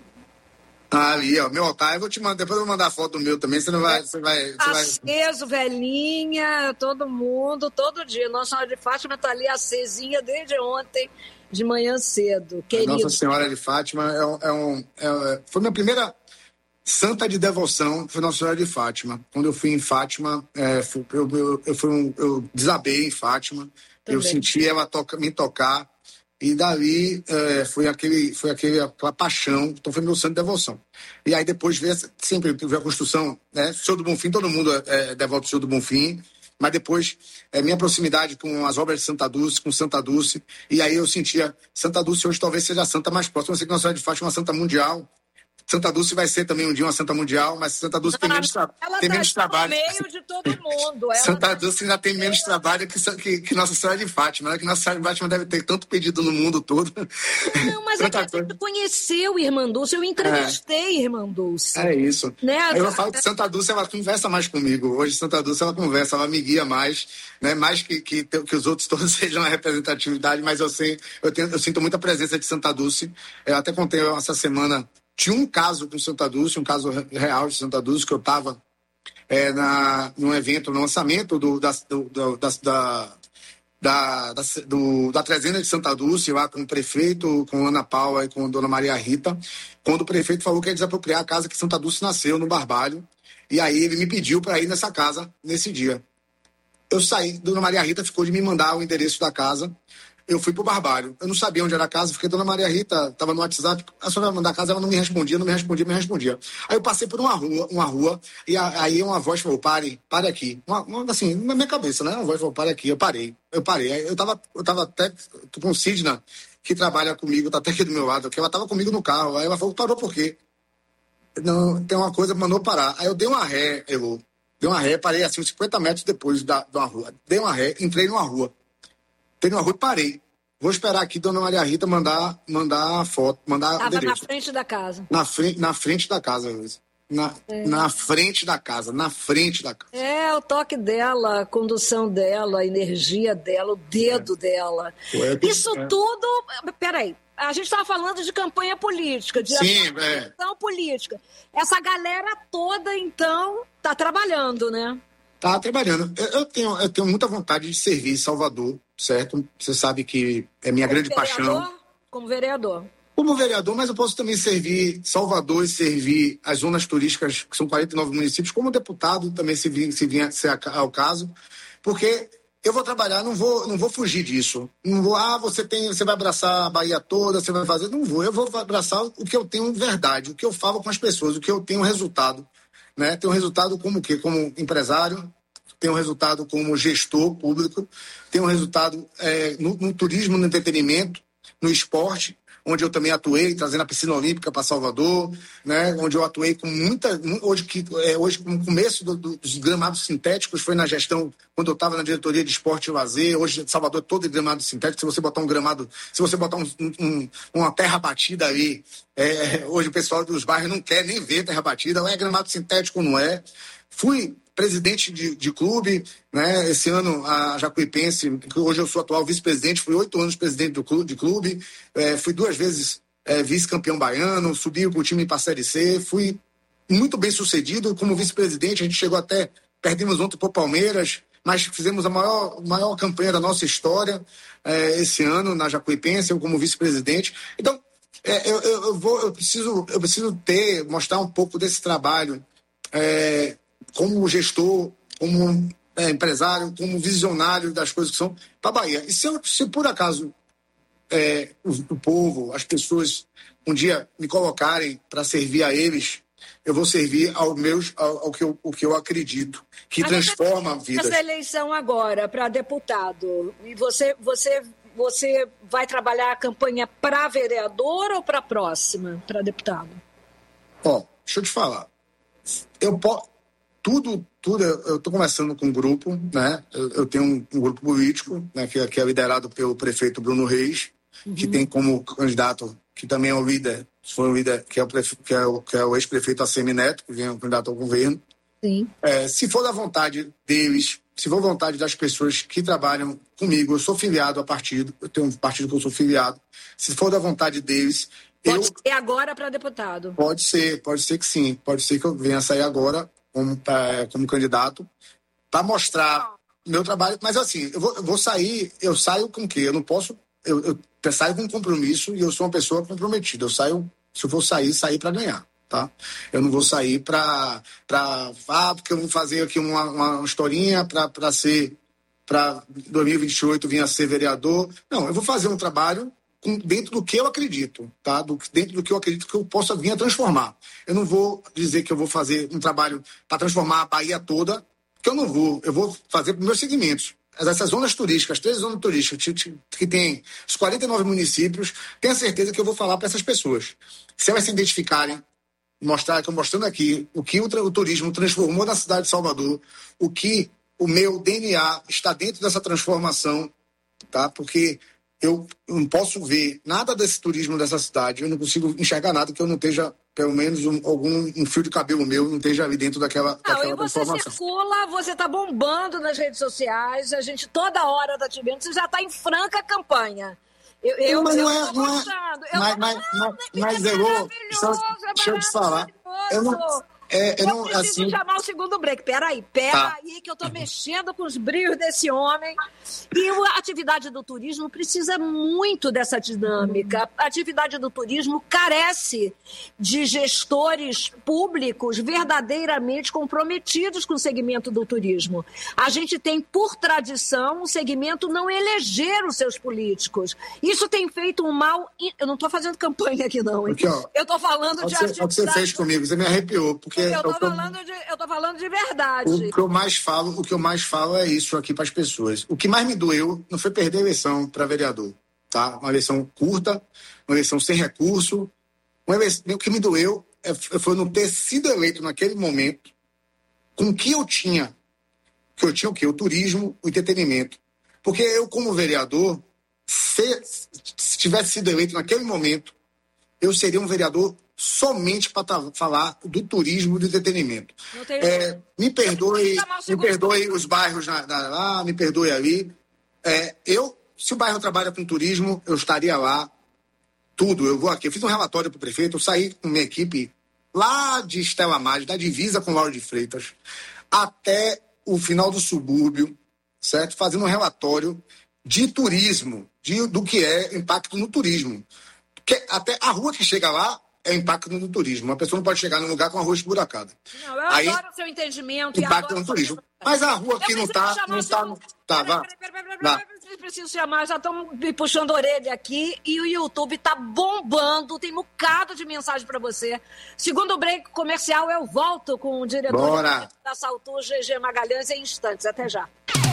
S13: Ah, ali, ó, meu altar, eu vou te mandar, depois eu vou mandar foto do meu também, você não vai... Você vai, você
S2: aceso, vai... velhinha, todo mundo, todo dia. Nossa Senhora de Fátima tá ali acesinha desde ontem. de manhã cedo, querido.
S13: Nossa Senhora de Fátima é um, é um, é, foi minha primeira santa de devoção, foi Nossa Senhora de Fátima. Quando eu fui em Fátima, é, fui, eu, eu, eu, fui um, eu desabei em Fátima, também. Eu senti ela toca, me tocar, e dali é, foi, aquele, foi aquele, aquela paixão, então foi meu santo de devoção. E aí depois veio, sempre veio a construção, né? Senhor do Bonfim, todo mundo é, é devoto do Senhor do Bonfim, mas depois, é, minha proximidade com as obras de Santa Dulce, com Santa Dulce, e aí eu sentia, Santa Dulce hoje talvez seja a santa mais próxima, eu sei que Nossa Senhora de Fátima é uma santa mundial, Santa Dulce vai ser também um dia uma santa mundial, mas Santa Dulce tem menos, tra
S2: ela
S13: tem
S2: tá
S13: menos trabalho.
S2: No meio de todo mundo. Ela
S13: Santa
S2: tá...
S13: Dulce ainda tem menos trabalho que, que, que Nossa Senhora de Fátima, né? Que Nossa Senhora de Fátima deve ter tanto pedido no mundo todo.
S2: Não, mas é que a gente conheceu Irmã Dulce, eu entrevistei é. Irmã Dulce.
S13: É isso.
S2: Né?
S13: Aí eu falo que Santa Dulce, ela conversa mais comigo. Hoje Santa Dulce, ela conversa, ela me guia mais, né? Mais que, que, que os outros todos sejam a representatividade, mas eu, sei, eu, tenho, eu sinto muita presença de Santa Dulce. Eu até contei essa semana, tinha um caso com Santa Dulce, um caso real de Santa Dulce, que eu estava é, na, num evento, no lançamento do, da, do, da, da, da, da, do, da trezena de Santa Dulce, lá com o prefeito, com Ana Paula e com a Dona Maria Rita, quando o prefeito falou que ia desapropriar a casa que Santa Dulce nasceu, no Barbalho, e aí ele me pediu para ir nessa casa nesse dia. Eu saí, Dona Maria Rita ficou de me mandar o endereço da casa. Eu fui pro Barbalho. Eu não sabia onde era a casa, porque a Dona Maria Rita estava no WhatsApp, a senhora vai mandar a casa, ela não me respondia, não me respondia, me respondia. Aí eu passei por uma rua, uma rua, e a, aí uma voz falou, pare, pare aqui. Uma, uma, assim, na minha cabeça, né? Uma voz falou, pare aqui. Eu parei, eu parei. Aí eu tava, eu tava até com o Sidna, que trabalha comigo, tá até aqui do meu lado, que ela tava comigo no carro. Aí ela falou, parou por quê? Não, tem uma coisa que mandou parar. Aí eu dei uma ré, Elô. Dei uma ré, parei assim, uns cinquenta metros depois da, de uma rua. Dei uma ré, entrei numa rua. Entrei numa rua e parei. Vou esperar aqui Dona Maria Rita mandar, mandar a foto, mandar
S2: Tava
S13: endereço.
S2: na frente da casa.
S13: Na frente, na frente da casa, Luiz. Na, é. na frente da casa, na frente da casa.
S2: É, o toque dela, a condução dela, a energia dela, o dedo é. dela. Ué, Isso é. tudo... Peraí, a gente estava falando de campanha política, de
S13: Sim,
S2: ação é. política. Essa galera toda, então, tá trabalhando, né?
S13: Tá trabalhando. Eu, eu, tenho, eu tenho muita vontade de servir Salvador, certo? Você sabe que é minha
S2: como
S13: grande
S2: vereador,
S13: paixão.
S2: Como vereador.
S13: Como vereador, mas eu posso também servir Salvador e servir as zonas turísticas, que são quarenta e nove municípios, como deputado também, se vir, se vir se ao caso, porque eu vou trabalhar, não vou, não vou fugir disso. Não vou, ah, você, tem, você vai abraçar a Bahia toda, você vai fazer... Não vou, eu vou abraçar o que eu tenho verdade, o que eu falo com as pessoas, o que eu tenho resultado. Né? Tenho resultado como o quê? Como empresário, tenho resultado como gestor público, tenho resultado é, no, no turismo, no entretenimento, no esporte, onde eu também atuei, trazendo a piscina olímpica para Salvador, né? Onde eu atuei com muita... Hoje, que, é, hoje com o começo do, do, dos gramados sintéticos, foi na gestão, quando eu estava na diretoria de esporte e lazer. Hoje, Salvador é todo gramado sintético. Se você botar um gramado... Se você botar um, um, uma terra batida ali, é, hoje o pessoal dos bairros não quer nem ver terra batida. Ou é gramado sintético ou não é. Fui presidente de, de clube, né? Esse ano a Jacuipense, hoje eu sou atual vice-presidente, fui oito anos presidente do clube, de clube, é, fui duas vezes é, vice-campeão baiano, subi o time para a Série C, fui muito bem sucedido como vice-presidente, a gente chegou até, perdemos ontem para o Palmeiras, mas fizemos a maior, maior campanha da nossa história é, esse ano na Jacuipense, eu como vice-presidente. Então, é, eu, eu, eu, vou, eu, preciso, eu preciso ter, mostrar um pouco desse trabalho é, como gestor, como é, empresário, como visionário das coisas que são para a Bahia. E se, eu, se por acaso é, o, o povo, as pessoas, um dia me colocarem para servir a eles, eu vou servir ao, meus, ao, ao que, eu, o que eu acredito, que Mas transforma vidas.
S2: Essa eleição agora para deputado, e você, você, você vai trabalhar a campanha para vereador ou para a próxima, para deputado?
S13: Ó, deixa eu te falar. Eu posso... Tudo, tudo, eu estou conversando com um grupo, né? Eu, eu tenho um, um grupo político, né? Que, que é liderado pelo prefeito Bruno Reis, uhum. que tem como candidato, que também é o líder, foi o líder, que é o, prefe, que é o, que é o ex-prefeito Assemi Neto, que vem o candidato ao governo.
S2: Sim.
S13: É, se for da vontade deles, se for da vontade das pessoas que trabalham comigo, eu sou filiado a partido, eu tenho um partido que eu sou filiado, se for da vontade deles...
S2: Pode
S13: eu,
S2: ser agora para deputado?
S13: Pode ser, pode ser que sim, pode ser que eu venha sair agora como, é, como candidato, para mostrar meu trabalho. Mas assim, eu vou, eu vou sair, eu saio com o quê? Eu não posso eu, eu saio com um compromisso e eu sou uma pessoa comprometida. Eu saio, se eu for sair, sair para ganhar, tá? Eu não vou sair para... Ah, porque eu vou fazer aqui uma, uma historinha para ser... Para dois mil e vinte e oito vir a ser vereador. Não, eu vou fazer um trabalho com, dentro do que eu acredito, tá? Do, dentro do que eu acredito que eu possa vir a transformar. Eu não vou dizer que eu vou fazer um trabalho para transformar a Bahia toda, que eu não vou. Eu vou fazer para os meus segmentos. Essas zonas turísticas, as três zonas turísticas, que, que tem os quarenta e nove municípios, tenho a certeza que eu vou falar para essas pessoas. Se elas se identificarem, mostrar, estou mostrando aqui o que o, o turismo transformou na cidade de Salvador, o que o meu D N A está dentro dessa transformação, tá? Porque eu não posso ver nada desse turismo dessa cidade, eu não consigo enxergar nada que eu não esteja, pelo menos um, algum um fio de cabelo meu não esteja ali dentro daquela,
S2: não,
S13: daquela
S2: e você
S13: transformação.
S2: circula, você está bombando nas redes sociais, a gente toda hora está te vendo, você já está em franca campanha. Eu, eu,
S13: mas
S2: eu
S13: não é,
S2: tô
S13: não é,
S2: gostando. Eu
S13: mas,
S2: tô
S13: mas,
S2: falando,
S13: mas, mas
S2: é
S13: eu vou,
S2: maravilhoso, é
S13: deixa eu te falar, eu não... É, eu,
S2: eu
S13: não,
S2: preciso
S13: assim...
S2: chamar o segundo break. Peraí, peraí, tá. que eu tô mexendo com os brilhos desse homem. E a atividade do turismo precisa muito dessa dinâmica. A atividade do turismo carece de gestores públicos verdadeiramente comprometidos com o segmento do turismo. A gente tem, por tradição, um segmento não eleger os seus políticos. Isso tem feito um mal... Eu não tô fazendo campanha aqui, não. Hein? Aqui, ó, eu tô falando de atividade...
S13: O que você fez comigo, você me arrepiou, porque...
S2: Eu tô, falando de, eu tô falando de verdade.
S13: O que eu mais falo, o que eu mais falo é isso aqui para as pessoas. O que mais me doeu não foi perder a eleição para vereador, tá? Uma eleição curta, uma eleição sem recurso. Uma eleição, o que me doeu é, foi não ter sido eleito naquele momento com o que eu tinha. Que eu tinha o quê? O turismo, o entretenimento. Porque eu, como vereador, se, se tivesse sido eleito naquele momento, eu seria um vereador somente para tá, falar do turismo e do entretenimento. É, me perdoe, me perdoe os bairros na, na, lá, me perdoe ali. É, eu, se o bairro trabalha com turismo, eu estaria lá, tudo. Eu vou aqui, eu fiz um relatório para o prefeito, eu saí com minha equipe lá de Estela Maris, da divisa com Lauro de Freitas, até o final do subúrbio, certo? Fazendo um relatório de turismo, de, do que é impacto no turismo. Que, até a rua que chega lá é impacto no turismo. Uma pessoa não pode chegar num lugar com a rua esburacada.
S2: Não, eu
S13: Aí,
S2: adoro o seu entendimento.
S13: Impacto no turismo. Mas a rua aqui não está... Não está no... Tá, vá.
S2: Preciso chamar, já estão me puxando a orelha aqui e o YouTube tá bombando, tem um bocado de mensagem para você. Segundo o break comercial, eu volto com o diretor
S13: Bora.
S2: da Saltur, G G Magalhães, em instantes. Até já.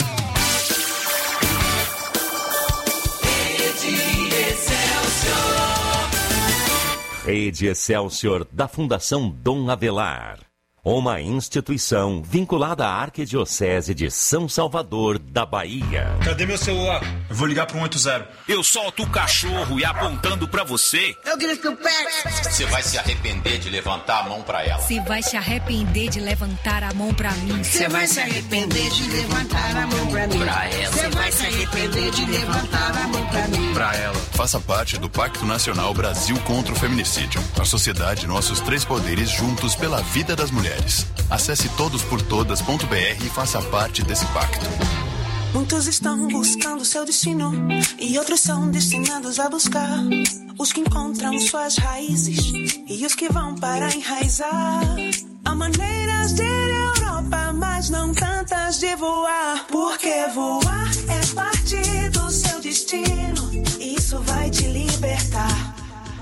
S3: Rede Excelsior, da Fundação Dom Avelar. Uma instituição vinculada à Arquidiocese de São Salvador, da Bahia.
S14: Cadê meu celular? Eu vou ligar para um oito zero.
S15: Eu solto o cachorro e apontando para você.
S16: Eu grito pé.
S15: Você vai se arrepender de levantar a mão para ela.
S17: Você vai se arrepender de levantar a mão para mim.
S16: Você vai se arrepender de levantar a mão para mim.
S15: Pra ela.
S16: Você vai se arrepender de levantar a mão para mim.
S14: Pra ela.
S18: Faça parte do Pacto Nacional Brasil contra o Feminicídio. A sociedade, nossos três poderes juntos pela vida das mulheres. Acesse todos por todas ponto b r e faça parte desse pacto.
S4: Muitos estão buscando seu destino e outros são destinados a buscar. Os que encontram suas raízes e os que vão para enraizar. Há maneiras de ir à Europa, mas não tantas de voar. Porque voar é parte do seu destino e isso vai te libertar.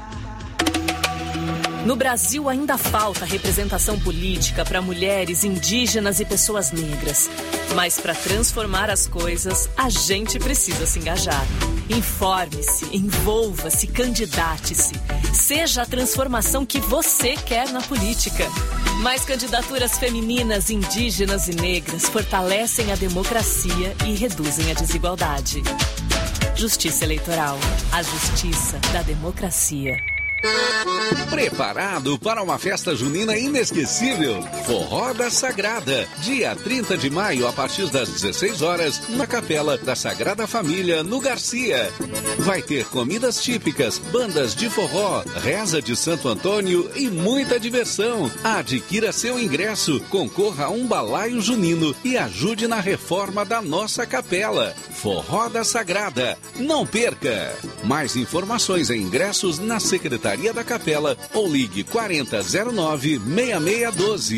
S19: No Brasil ainda falta representação política para mulheres, indígenas e pessoas negras. Mas para transformar as coisas, a gente precisa se engajar. Informe-se, envolva-se, candidate-se. Seja a transformação que você quer na política. Mais candidaturas femininas, indígenas e negras fortalecem a democracia e reduzem a desigualdade. Justiça Eleitoral. A justiça da democracia.
S8: Preparado para uma festa junina inesquecível? Forró da Sagrada, dia trinta de maio, a partir das dezesseis horas, na Capela da Sagrada Família, no Garcia. Vai ter comidas típicas, bandas de forró, reza de Santo Antônio e muita diversão. Adquira seu ingresso, concorra a um balaio junino e ajude na reforma da nossa capela. Forró da Sagrada. Não perca! Mais informações e ingressos na Secretaria da Capela ou ligue quarenta zero nove, seis seis um dois.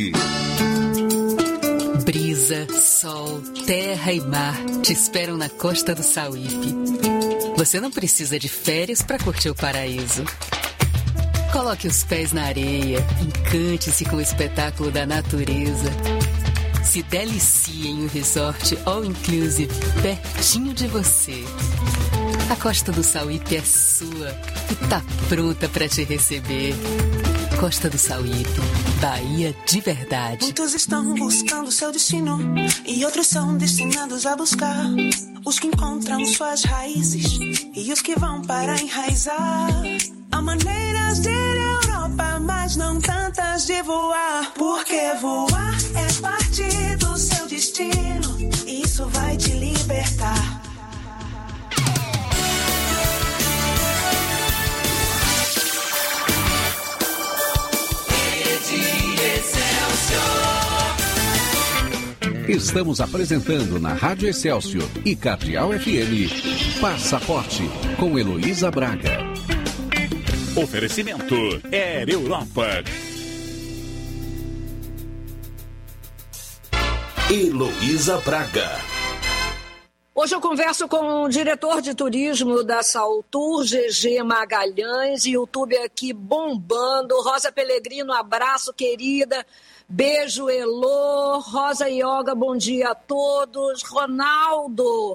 S5: Brisa, sol, terra e mar te esperam na Costa do Sauípe. Você não precisa de férias para curtir o paraíso. Coloque os pés na areia, encante-se com o espetáculo da natureza. Se delicie em um resort all-inclusive pertinho de você. A Costa do Sauípe é sua e tá pronta para te receber. Costa do Sauípe, Bahia de verdade.
S4: Muitos estão buscando seu destino e outros são destinados a buscar. Os que encontram suas raízes e os que vão para enraizar. Há maneiras de ir à Europa, mas não tantas de voar. Porque voar é parte do seu destino, isso vai te libertar.
S8: Estamos apresentando na Rádio Excelsior e Cardeal F M Passaporte com Heloísa Braga.
S11: Oferecimento Air Europa.
S8: Heloísa Braga.
S2: Hoje eu converso com o diretor de turismo da Saltour, G G Magalhães, YouTube aqui bombando. Rosa Pelegrino, abraço, querida. Beijo, Elô. Rosa Yoga, bom dia a todos. Ronaldo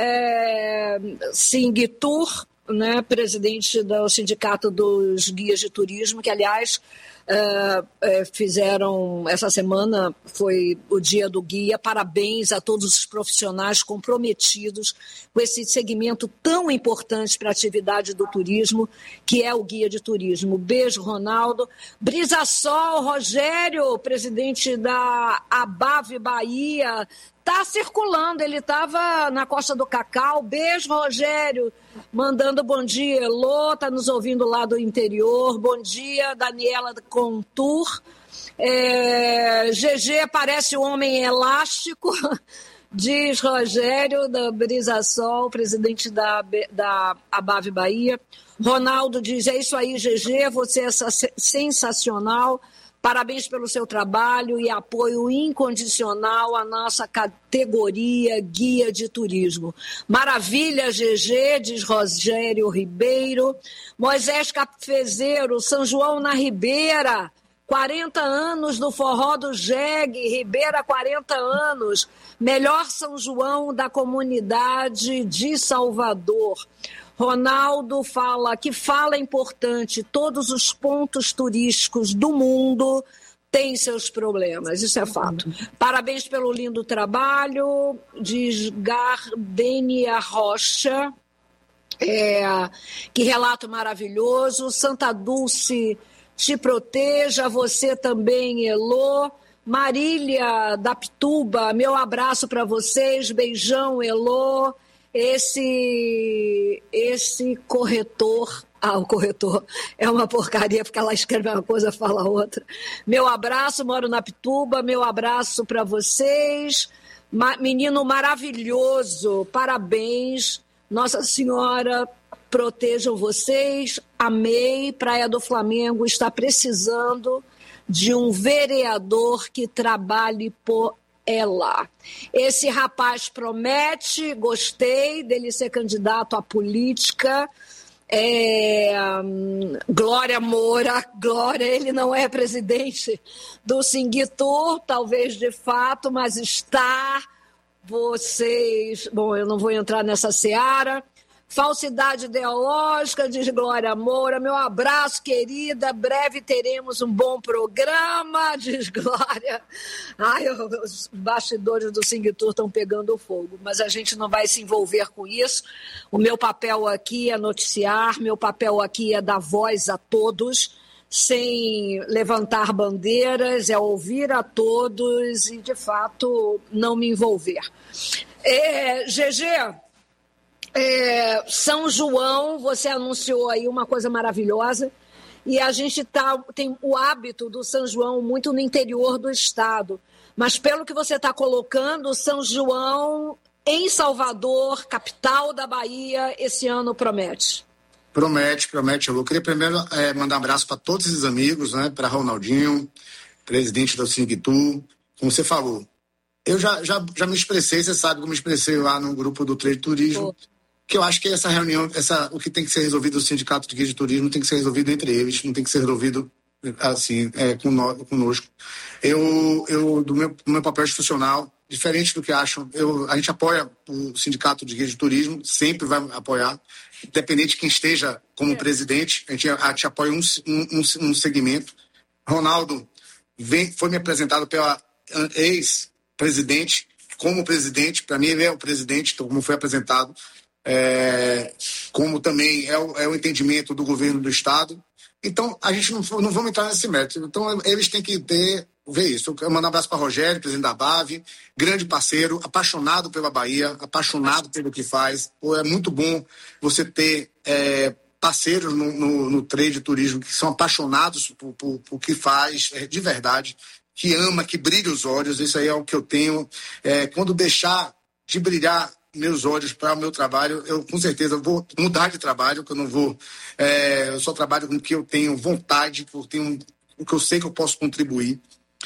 S2: é, Singtur, né, presidente do Sindicato dos Guias de Turismo, que, aliás, Uh, uh, fizeram, essa semana foi o dia do guia. Parabéns a todos os profissionais comprometidos com esse segmento tão importante para a atividade do turismo, que é o guia de turismo. Beijo, Ronaldo. Brisa Sol, Rogério, presidente da Abave Bahia, está circulando, ele estava na Costa do Cacau. Beijo, Rogério, mandando bom dia. Elô, está nos ouvindo lá do interior. Bom dia, Daniela Contour. É, G G parece o homem elástico, diz Rogério, da Brisa Sol, presidente da, da Abave Bahia. Ronaldo diz, é isso aí, G G, você é sensacional. Parabéns pelo seu trabalho e apoio incondicional à nossa categoria guia de turismo. Maravilha, G G, diz Rogério Ribeiro. Moisés Cafezeiro, São João na Ribeira, quarenta anos do forró do jegue, Ribeira, quarenta anos. Melhor São João da comunidade de Salvador. Ronaldo fala que fala importante, todos os pontos turísticos do mundo têm seus problemas, isso é fato. Parabéns pelo lindo trabalho, diz Gardenia Rocha, é, que relato maravilhoso. Santa Dulce te proteja, você também, Elô. Marília da Pituba, meu abraço para vocês, beijão, Elô. Esse, esse corretor, ah, o corretor é uma porcaria, porque ela escreve uma coisa, fala outra. Meu abraço, moro na Pituba, meu abraço para vocês. Ma- menino maravilhoso, parabéns. Nossa Senhora protejam vocês. Amei, Praia do Flamengo está precisando de um vereador que trabalhe por ela. Esse rapaz promete, gostei dele ser candidato à política. É, Glória Moura, Glória, ele não é presidente do Singuitur, talvez de fato, mas está. Vocês, bom, eu não vou entrar nessa seara. Falsidade ideológica, diz Glória Moura. Meu abraço, querida. Breve teremos um bom programa, diz Glória. Ai, os bastidores do Singuitur estão pegando fogo, mas a gente não vai se envolver com isso. O meu papel aqui é noticiar, meu papel aqui é dar voz a todos, sem levantar bandeiras, é ouvir a todos e, de fato, não me envolver. É, G G... É, São João, você anunciou aí uma coisa maravilhosa, e a gente tá, tem o hábito do São João muito no interior do estado, mas pelo que você está colocando, São João em Salvador, capital da Bahia, esse ano promete?
S13: Promete, promete. Eu queria primeiro é, mandar um abraço para todos esses amigos, né? Para Ronaldinho, presidente da Singtu, como você falou. Eu já, já, já me expressei, você sabe que eu me expressei lá no grupo do Trade Turismo, oh. que eu acho que essa reunião, essa, o que tem que ser resolvido no Sindicato de Guia de Turismo tem que ser resolvido entre eles, não tem que ser resolvido assim, é, conosco. Eu, eu do, meu, do meu papel institucional, diferente do que acham, eu, a gente apoia o Sindicato de Guia de Turismo, sempre vai apoiar, independente de quem esteja como é. presidente, a gente, a gente apoia um, um, um segmento. Ronaldo vem, foi me apresentado pela ex-presidente, como presidente, para mim ele é o presidente, então, como foi apresentado, é, como também é o, é o entendimento do governo do Estado. Então, a gente não, não vamos entrar nesse mérito. Então, eles têm que ter, ver isso. Eu quero mandar um abraço para Rogério, presidente da B A V, grande parceiro, apaixonado pela Bahia, apaixonado pelo que faz. Pô, é muito bom você ter é, parceiros no, no, no trade turismo que são apaixonados por, por, por que faz, é, de verdade, que ama, que brilha os olhos. Isso aí é o que eu tenho. É, quando deixar de brilhar meus olhos para o meu trabalho, eu com certeza vou mudar de trabalho, que eu não vou, é, eu só trabalho com o que eu tenho vontade, com o que eu sei que eu posso contribuir.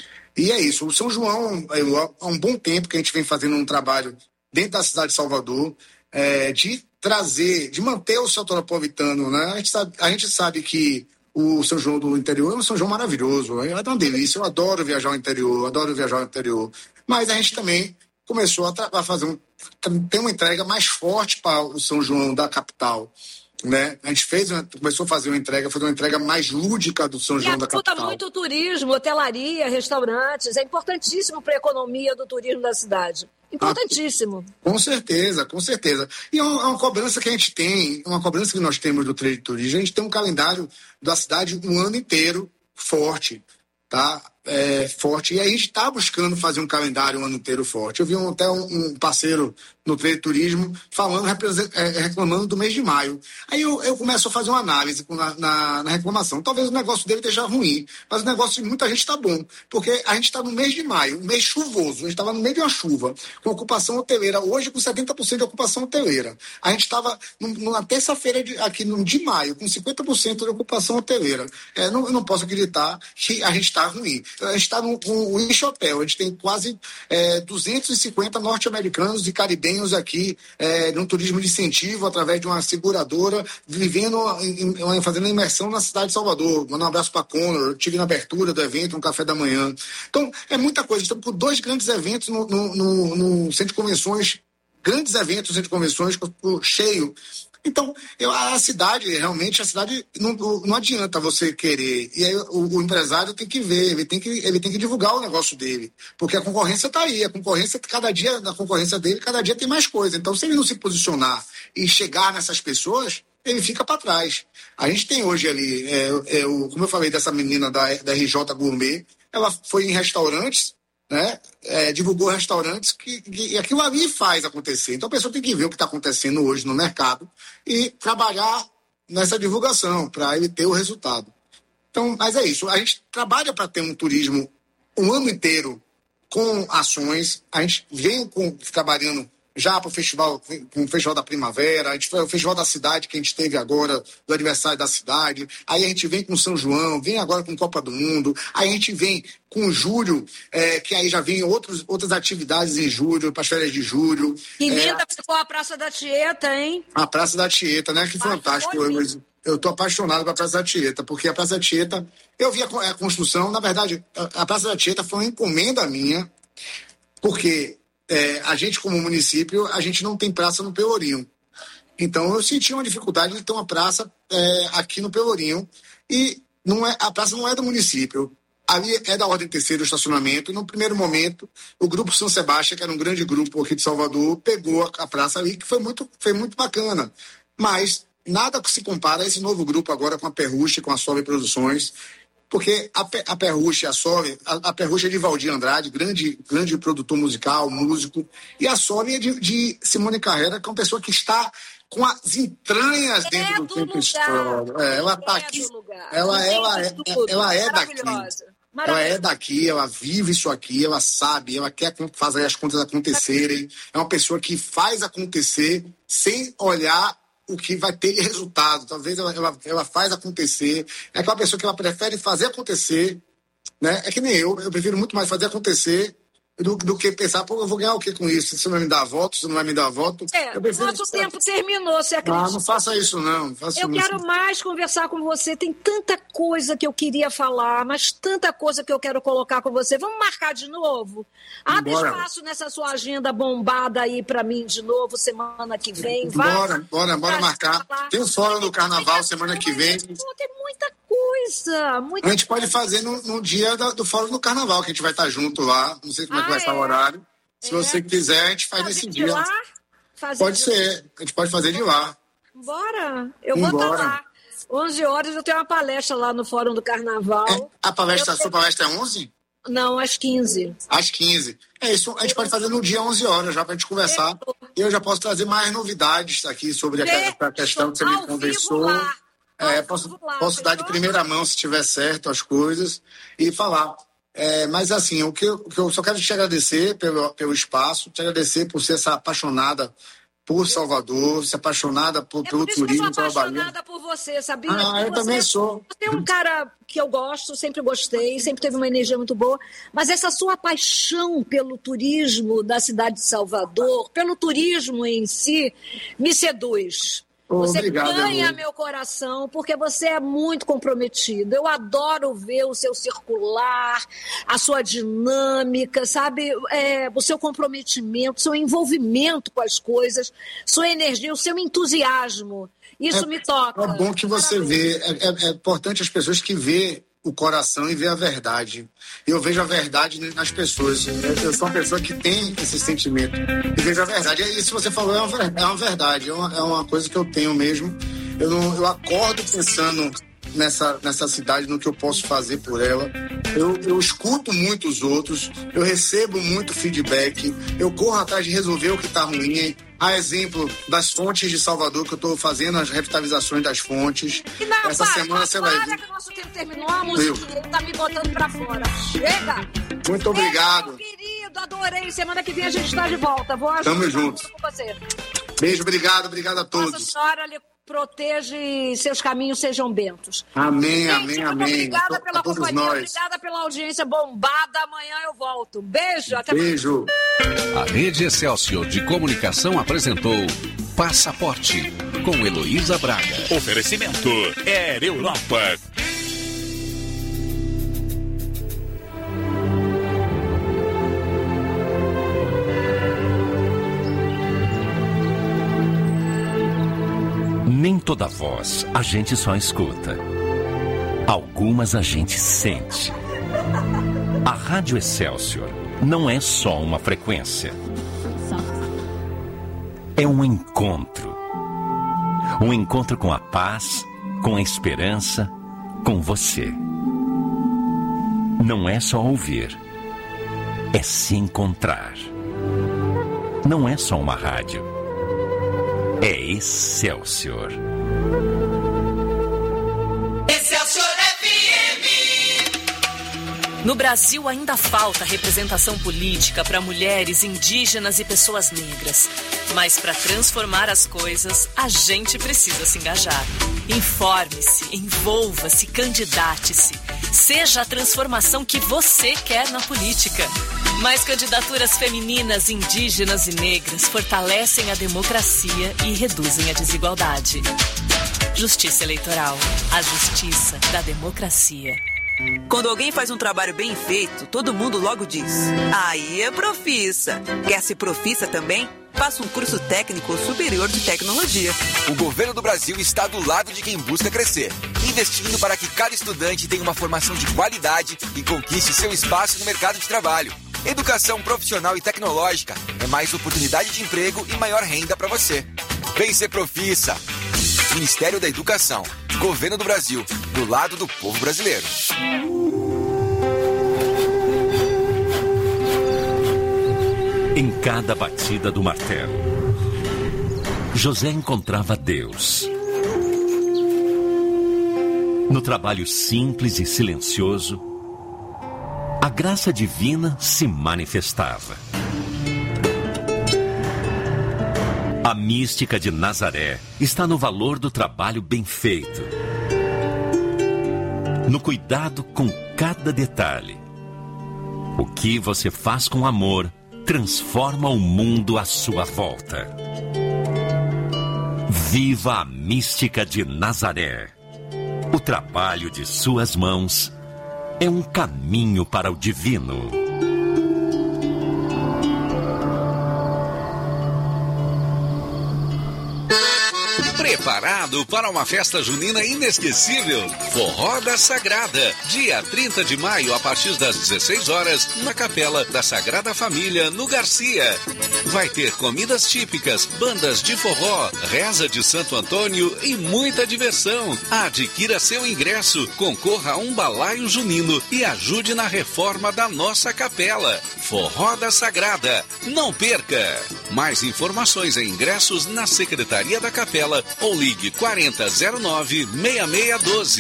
S13: E é isso, o São João, há um bom tempo que a gente vem fazendo um trabalho dentro da cidade de Salvador, é, de trazer, de manter o soteropolitano, né? A gente sabe, a gente sabe que o São João do interior é um São João maravilhoso, é uma delícia, eu adoro viajar ao interior, adoro viajar ao interior, mas a gente também começou a, tra- a fazer um, tem uma entrega mais forte para o São João da capital, né? A gente fez, uma, começou a fazer uma entrega, fazer uma entrega mais lúdica do São João da capital. E ajuda
S2: muito o turismo, hotelaria, restaurantes, é importantíssimo para a economia do turismo da cidade. Importantíssimo.
S13: Ah, com certeza, com certeza. E é uma, é uma cobrança que a gente tem, uma cobrança que nós temos do trade turismo, a gente tem um calendário da cidade um ano inteiro forte, tá? É, forte, e a gente está buscando fazer um calendário um ano inteiro forte. Eu vi um, até um, um parceiro no Trade Turismo falando, reclamando do mês de maio. Aí eu, eu começo a fazer uma análise na, na, na reclamação. Talvez o negócio dele esteja ruim, mas o negócio de muita gente está bom, porque a gente está no mês de maio, um mês chuvoso, a gente estava no meio de uma chuva, com ocupação hoteleira, hoje com setenta por cento de ocupação hoteleira. A gente estava na terça-feira de, aqui no, de maio, com cinquenta por cento de ocupação hoteleira. É, não, eu não posso acreditar que a gente está ruim. A gente está no, com o Wish Hotel, a gente tem quase é, duzentos e cinquenta norte-americanos e caribenhos aqui é, num turismo de incentivo através de uma seguradora, vivendo, em, fazendo imersão na cidade de Salvador. Mando um abraço para a Conor, eu estive na abertura do evento, no café da manhã. Então, é muita coisa. Estamos com dois grandes eventos no, no, no, no centro de convenções, grandes eventos no centro de convenções, cheio. Então, eu, a cidade, realmente, a cidade não, não adianta você querer. E aí o, o empresário tem que ver, ele tem que, ele tem que divulgar o negócio dele. Porque a concorrência está aí. A concorrência, cada dia, na concorrência dele, cada dia tem mais coisa. Então, se ele não se posicionar e chegar nessas pessoas, ele fica para trás. A gente tem hoje ali, é, é, o, como eu falei dessa menina da, da R J Gourmet, ela foi em restaurantes, né? É, divulgou restaurantes que, que e aquilo ali faz acontecer. Então a pessoa tem que ver o que está acontecendo hoje no mercado e trabalhar nessa divulgação para ele ter o resultado. Então, mas é isso. A gente trabalha para ter um turismo um ano inteiro com ações. A gente vem com, trabalhando já para o festival, com o Festival da Primavera, a gente foi o Festival da Cidade que a gente teve agora, do aniversário da cidade, aí a gente vem com São João, vem agora com Copa do Mundo, aí a gente vem com julho, é, que aí já vem outros, outras atividades em julho, para as férias de julho.
S2: E linda é, ficou a Praça da Tieta, hein?
S13: A Praça da Tieta, né? Que Mas fantástico. Eu, eu tô apaixonado pela Praça da Tieta, porque a Praça da Tieta, eu vi a, a construção, na verdade, a, a Praça da Tieta foi uma encomenda minha, porque É, a gente, como município, a gente não tem praça no Pelourinho. Então, eu senti uma dificuldade de ter uma praça é, aqui no Pelourinho. E não é, a praça não é do município. Ali é da Ordem Terceira do estacionamento. E, no primeiro momento, o Grupo São Sebastião, que era um grande grupo aqui de Salvador, pegou a, a praça ali, que foi muito, foi muito bacana. Mas nada que se compara a esse novo grupo agora com a Perruche, com a Sove Produções. Porque a, a Perruche, a Sove, a, a Perruche é de Valdir Andrade, grande, grande produtor musical, músico, e a Sove é de, de Simone Carrera, que é uma pessoa que está com as entranhas é dentro do tempo histórico. É, ela está é aqui, ela, ela, é, ela é daqui. Ela é daqui, ela vive isso aqui, ela sabe, ela quer fazer as contas acontecerem. É uma pessoa que faz acontecer sem olhar o que vai ter de resultado. Talvez ela, ela, ela faz acontecer. É aquela pessoa que ela prefere fazer acontecer, né? É que nem eu, eu prefiro muito mais fazer acontecer Do, do que pensar, pô, eu vou ganhar o que com isso? Você não vai me dar voto, você não vai me dar voto.
S2: É, o nosso tempo terminou, você acredita?
S13: Ah, não faça isso, não. não faça
S2: eu
S13: isso.
S2: quero mais conversar com você. Tem tanta coisa que eu queria falar, mas tanta coisa que eu quero colocar com você. Vamos marcar de novo? Abre
S13: Bora.
S2: espaço nessa sua agenda bombada aí pra mim de novo, semana que vem. Vai.
S13: Bora, bora, bora marcar. Tem um fórum do carnaval semana que vem.
S2: Pô, tem muita coisa. Muita
S13: A gente pode fazer no, no dia da, do fórum do carnaval, que a gente vai estar junto lá. Não sei como é que
S2: Ah,
S13: vai estar
S2: é?
S13: o horário. Se
S2: É.
S13: você quiser, a gente faz
S2: Fazer
S13: nesse
S2: de
S13: dia.
S2: lá? Fazer
S13: Pode
S2: de-
S13: ser. A gente pode fazer de lá.
S2: Bora. Eu vou estar
S13: Embora.
S2: lá. onze horas eu tenho uma palestra lá no Fórum do Carnaval.
S13: A palestra,
S2: Eu-
S13: a sua palestra é onze?
S2: Não, às quinze.
S13: Às quinze. É isso, a gente pode fazer no dia onze horas, já pra gente conversar. E eu já posso trazer mais novidades aqui sobre a, a questão que você me conversou. É, posso, posso dar de primeira mão, se tiver certo, as coisas, e falar. É, mas assim, o que, eu, o que eu só quero te agradecer pelo, pelo espaço, te agradecer por ser essa apaixonada por Salvador, ser apaixonada por, pelo
S2: Por isso que eu
S13: turismo
S2: sou
S13: pela Bahia.
S2: apaixonada por você, sabia?
S13: Ah, eu
S2: Você-
S13: também sou.
S2: Você é um cara que eu gosto, sempre gostei, sempre teve uma energia muito boa, mas essa sua paixão pelo turismo da cidade de Salvador, pelo turismo em si, me seduz.
S13: Oh,
S2: Você
S13: obrigado,
S2: ganha
S13: amor.
S2: meu coração porque você é muito comprometido. Eu adoro ver o seu circular, a sua dinâmica, sabe? É, o seu comprometimento, o seu envolvimento com as coisas, sua energia, o seu entusiasmo. Isso
S13: É-
S2: me toca.
S13: É bom que você vê, é, é- é importante as pessoas que vê o coração e vê a verdade. Eu vejo a verdade nas pessoas. Eu, eu sou uma pessoa que tem esse sentimento. E vejo a verdade. E isso que você falou é uma, ver- é uma verdade, é uma, é uma coisa que eu tenho mesmo. Eu, não, eu acordo pensando nessa, nessa cidade, no que eu posso fazer por ela. Eu, eu escuto muito os outros, eu recebo muito feedback, eu corro atrás de resolver o que está ruim. A exemplo das fontes de Salvador, que eu estou fazendo as revitalizações das fontes.
S2: E não,
S13: Essa
S2: para,
S13: semana você vai
S2: para
S13: ver.
S2: que o nosso tempo terminou, a musiquinha tá me botando pra fora. Chega!
S13: Muito obrigado.
S2: Meu querido, adorei. Semana que vem a gente está de volta. Vou ajudar
S13: Tamo junto.
S2: com você.
S13: Beijo, obrigado, obrigado a
S2: Nossa
S13: todos.
S2: Senhora lhe proteja e seus caminhos sejam bentos.
S13: Amém,
S2: Gente,
S13: amém,
S2: muito
S13: amém.
S2: obrigada
S13: A to-
S2: pela
S13: a todos
S2: companhia,
S13: nós.
S2: obrigada pela audiência bombada. Amanhã eu volto. Beijo, até
S13: Beijo.
S8: A Rede Excelsior de Comunicação apresentou Passaporte, com Heloísa Braga.
S11: Oferecimento Air Europa.
S3: Nem toda voz a gente só escuta. Algumas a gente sente. A Rádio Excelsior não é só uma frequência. É um encontro. Um encontro com a paz, com a esperança, com você. Não é só ouvir. É se encontrar. Não é só uma rádio. É Excelsior.
S16: Excelsior F M.
S19: No Brasil ainda falta representação política para mulheres, indígenas e pessoas negras. Mas para transformar as coisas, a gente precisa se engajar. Informe-se, envolva-se, candidate-se. Seja a transformação que você quer na política. Mais candidaturas femininas, indígenas e negras fortalecem a democracia e reduzem a desigualdade. Justiça Eleitoral. A justiça da democracia.
S20: Quando alguém faz um trabalho bem feito, todo mundo logo diz: aí é profissa. Quer ser profissa também? Faça um curso técnico ou superior de tecnologia.
S21: O governo do Brasil está do lado de quem busca crescer, investindo para que cada estudante tenha uma formação de qualidade e conquiste seu espaço no mercado de trabalho. Educação profissional e tecnológica é mais oportunidade de emprego e maior renda para você. Vem ser profissa. Ministério da Educação. Governo do Brasil. Do lado do povo brasileiro.
S3: Em cada batida do martelo, José encontrava Deus. No trabalho simples e silencioso, a graça divina se manifestava. A mística de Nazaré está no valor do trabalho bem feito, no cuidado com cada detalhe. O que você faz com amor transforma o mundo à sua volta. Viva a mística de Nazaré. O trabalho de suas mãos é um caminho para o divino.
S8: Preparado para uma festa junina inesquecível? Forró da Sagrada, dia trinta de maio, a partir das dezesseis horas, na Capela da Sagrada Família, no Garcia. Vai ter comidas típicas, bandas de forró, reza de Santo Antônio e muita diversão. Adquira seu ingresso, concorra a um balaio junino e ajude na reforma da nossa capela. Forró da Sagrada, não perca! Mais informações e ingressos na Secretaria da Capela ou ligue quarenta zero nove, seis seis um dois.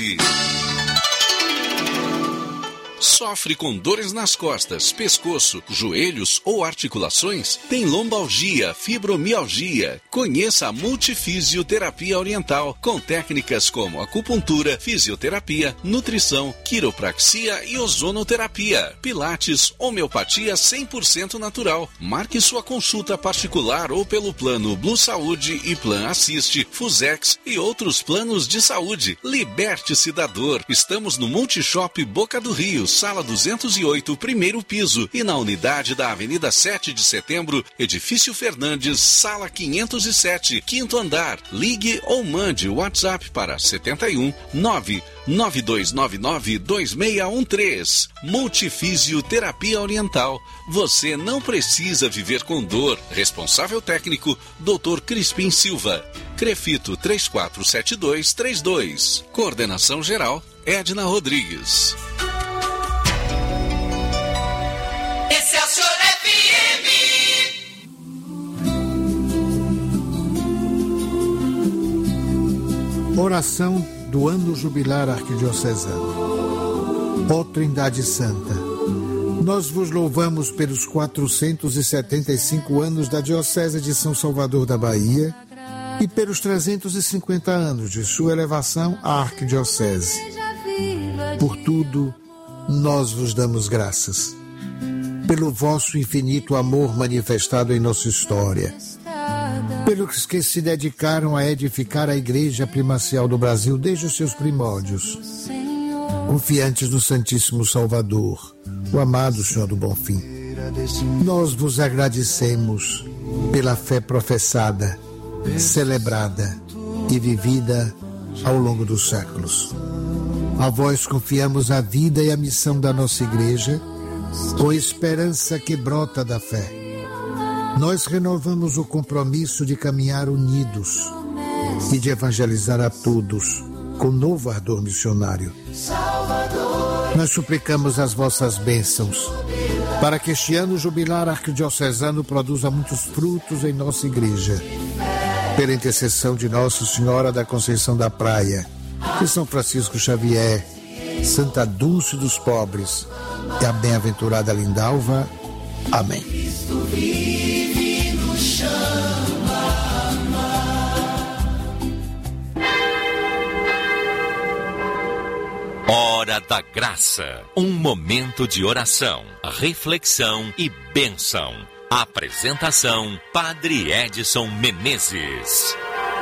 S8: Sofre com dores nas costas, pescoço, joelhos ou articulações? Tem lombalgia, fibromialgia? Conheça a Multifisioterapia Oriental, com técnicas como acupuntura, fisioterapia, nutrição, quiropraxia e ozonoterapia, pilates, homeopatia cem por cento natural. Marque sua consulta particular ou pelo plano Blue Saúde e Plan Assist, Fusex e outros planos de saúde. Liberte-se da dor. Estamos no Multishop Boca do Rio, Sala duzentos e oito, primeiro piso, e na unidade da Avenida sete de Setembro, Edifício Fernandes, Sala quinhentos e sete, quinto andar. Ligue ou mande o WhatsApp para setenta e um, nove nove dois nove nove, dois seis um três. Multifisioterapia Oriental. Você não precisa viver com dor. Responsável técnico, doutor Crispim Silva. Crefito três quatro sete dois três dois. Coordenação geral, Edna Rodrigues.
S16: Excelsior F M.
S1: Oração do ano jubilar arquidiocesano. Ó Trindade Santa, nós vos louvamos pelos quatrocentos e setenta e cinco anos da Diocese de São Salvador da Bahia e pelos trezentos e cinquenta anos de sua elevação à arquidiocese. Por tudo, nós vos damos graças. Pelo vosso infinito amor manifestado em nossa história, pelos que se dedicaram a edificar a Igreja Primacial do Brasil desde os seus primórdios, confiantes no Santíssimo Salvador, o amado Senhor do Bonfim. Nós vos agradecemos pela fé professada, celebrada e vivida ao longo dos séculos. A vós confiamos a vida e a missão da nossa Igreja, com esperança que brota da fé. Nós renovamos o compromisso de caminhar unidos e de evangelizar a todos com novo ardor missionário. Nós suplicamos as vossas bênçãos para que este ano jubilar arquidiocesano produza muitos frutos em nossa Igreja. Pela intercessão de Nossa Senhora da Conceição da Praia, de São Francisco Xavier, Santa Dulce dos Pobres e a bem-aventurada Lindalva. Amém.
S16: Cristo vive, nos chama a amar.
S3: Hora da Graça, um momento de oração, reflexão e bênção. Apresentação, Padre Edson Menezes.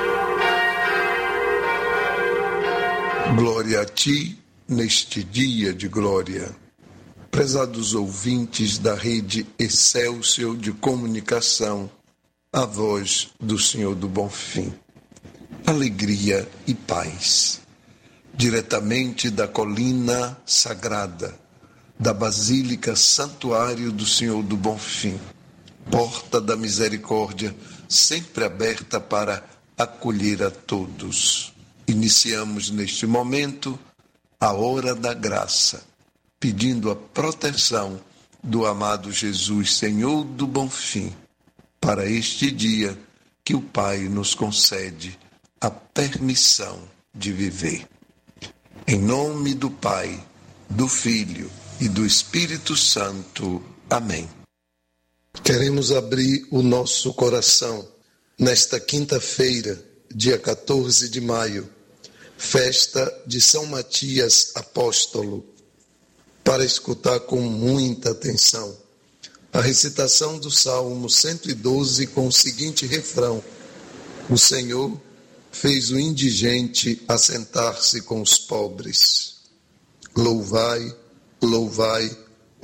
S22: Glória a ti neste dia de glória. Prezados ouvintes da rede Excelsior de comunicação, a voz do Senhor do Bonfim. Alegria e paz. Diretamente da colina sagrada, da Basílica Santuário do Senhor do Bonfim, porta da misericórdia, sempre aberta para acolher a todos. Iniciamos neste momento a hora da graça, pedindo a proteção do amado Jesus, Senhor do Bonfim, para este dia que o Pai nos concede a permissão de viver. Em nome do Pai, do Filho e do Espírito Santo. Amém. Queremos abrir o nosso coração nesta quinta-feira, dia quatorze de maio, festa de São Matias Apóstolo, para escutar com muita atenção a recitação do Salmo cento e doze com o seguinte refrão: o Senhor fez o indigente assentar-se com os pobres. Louvai, louvai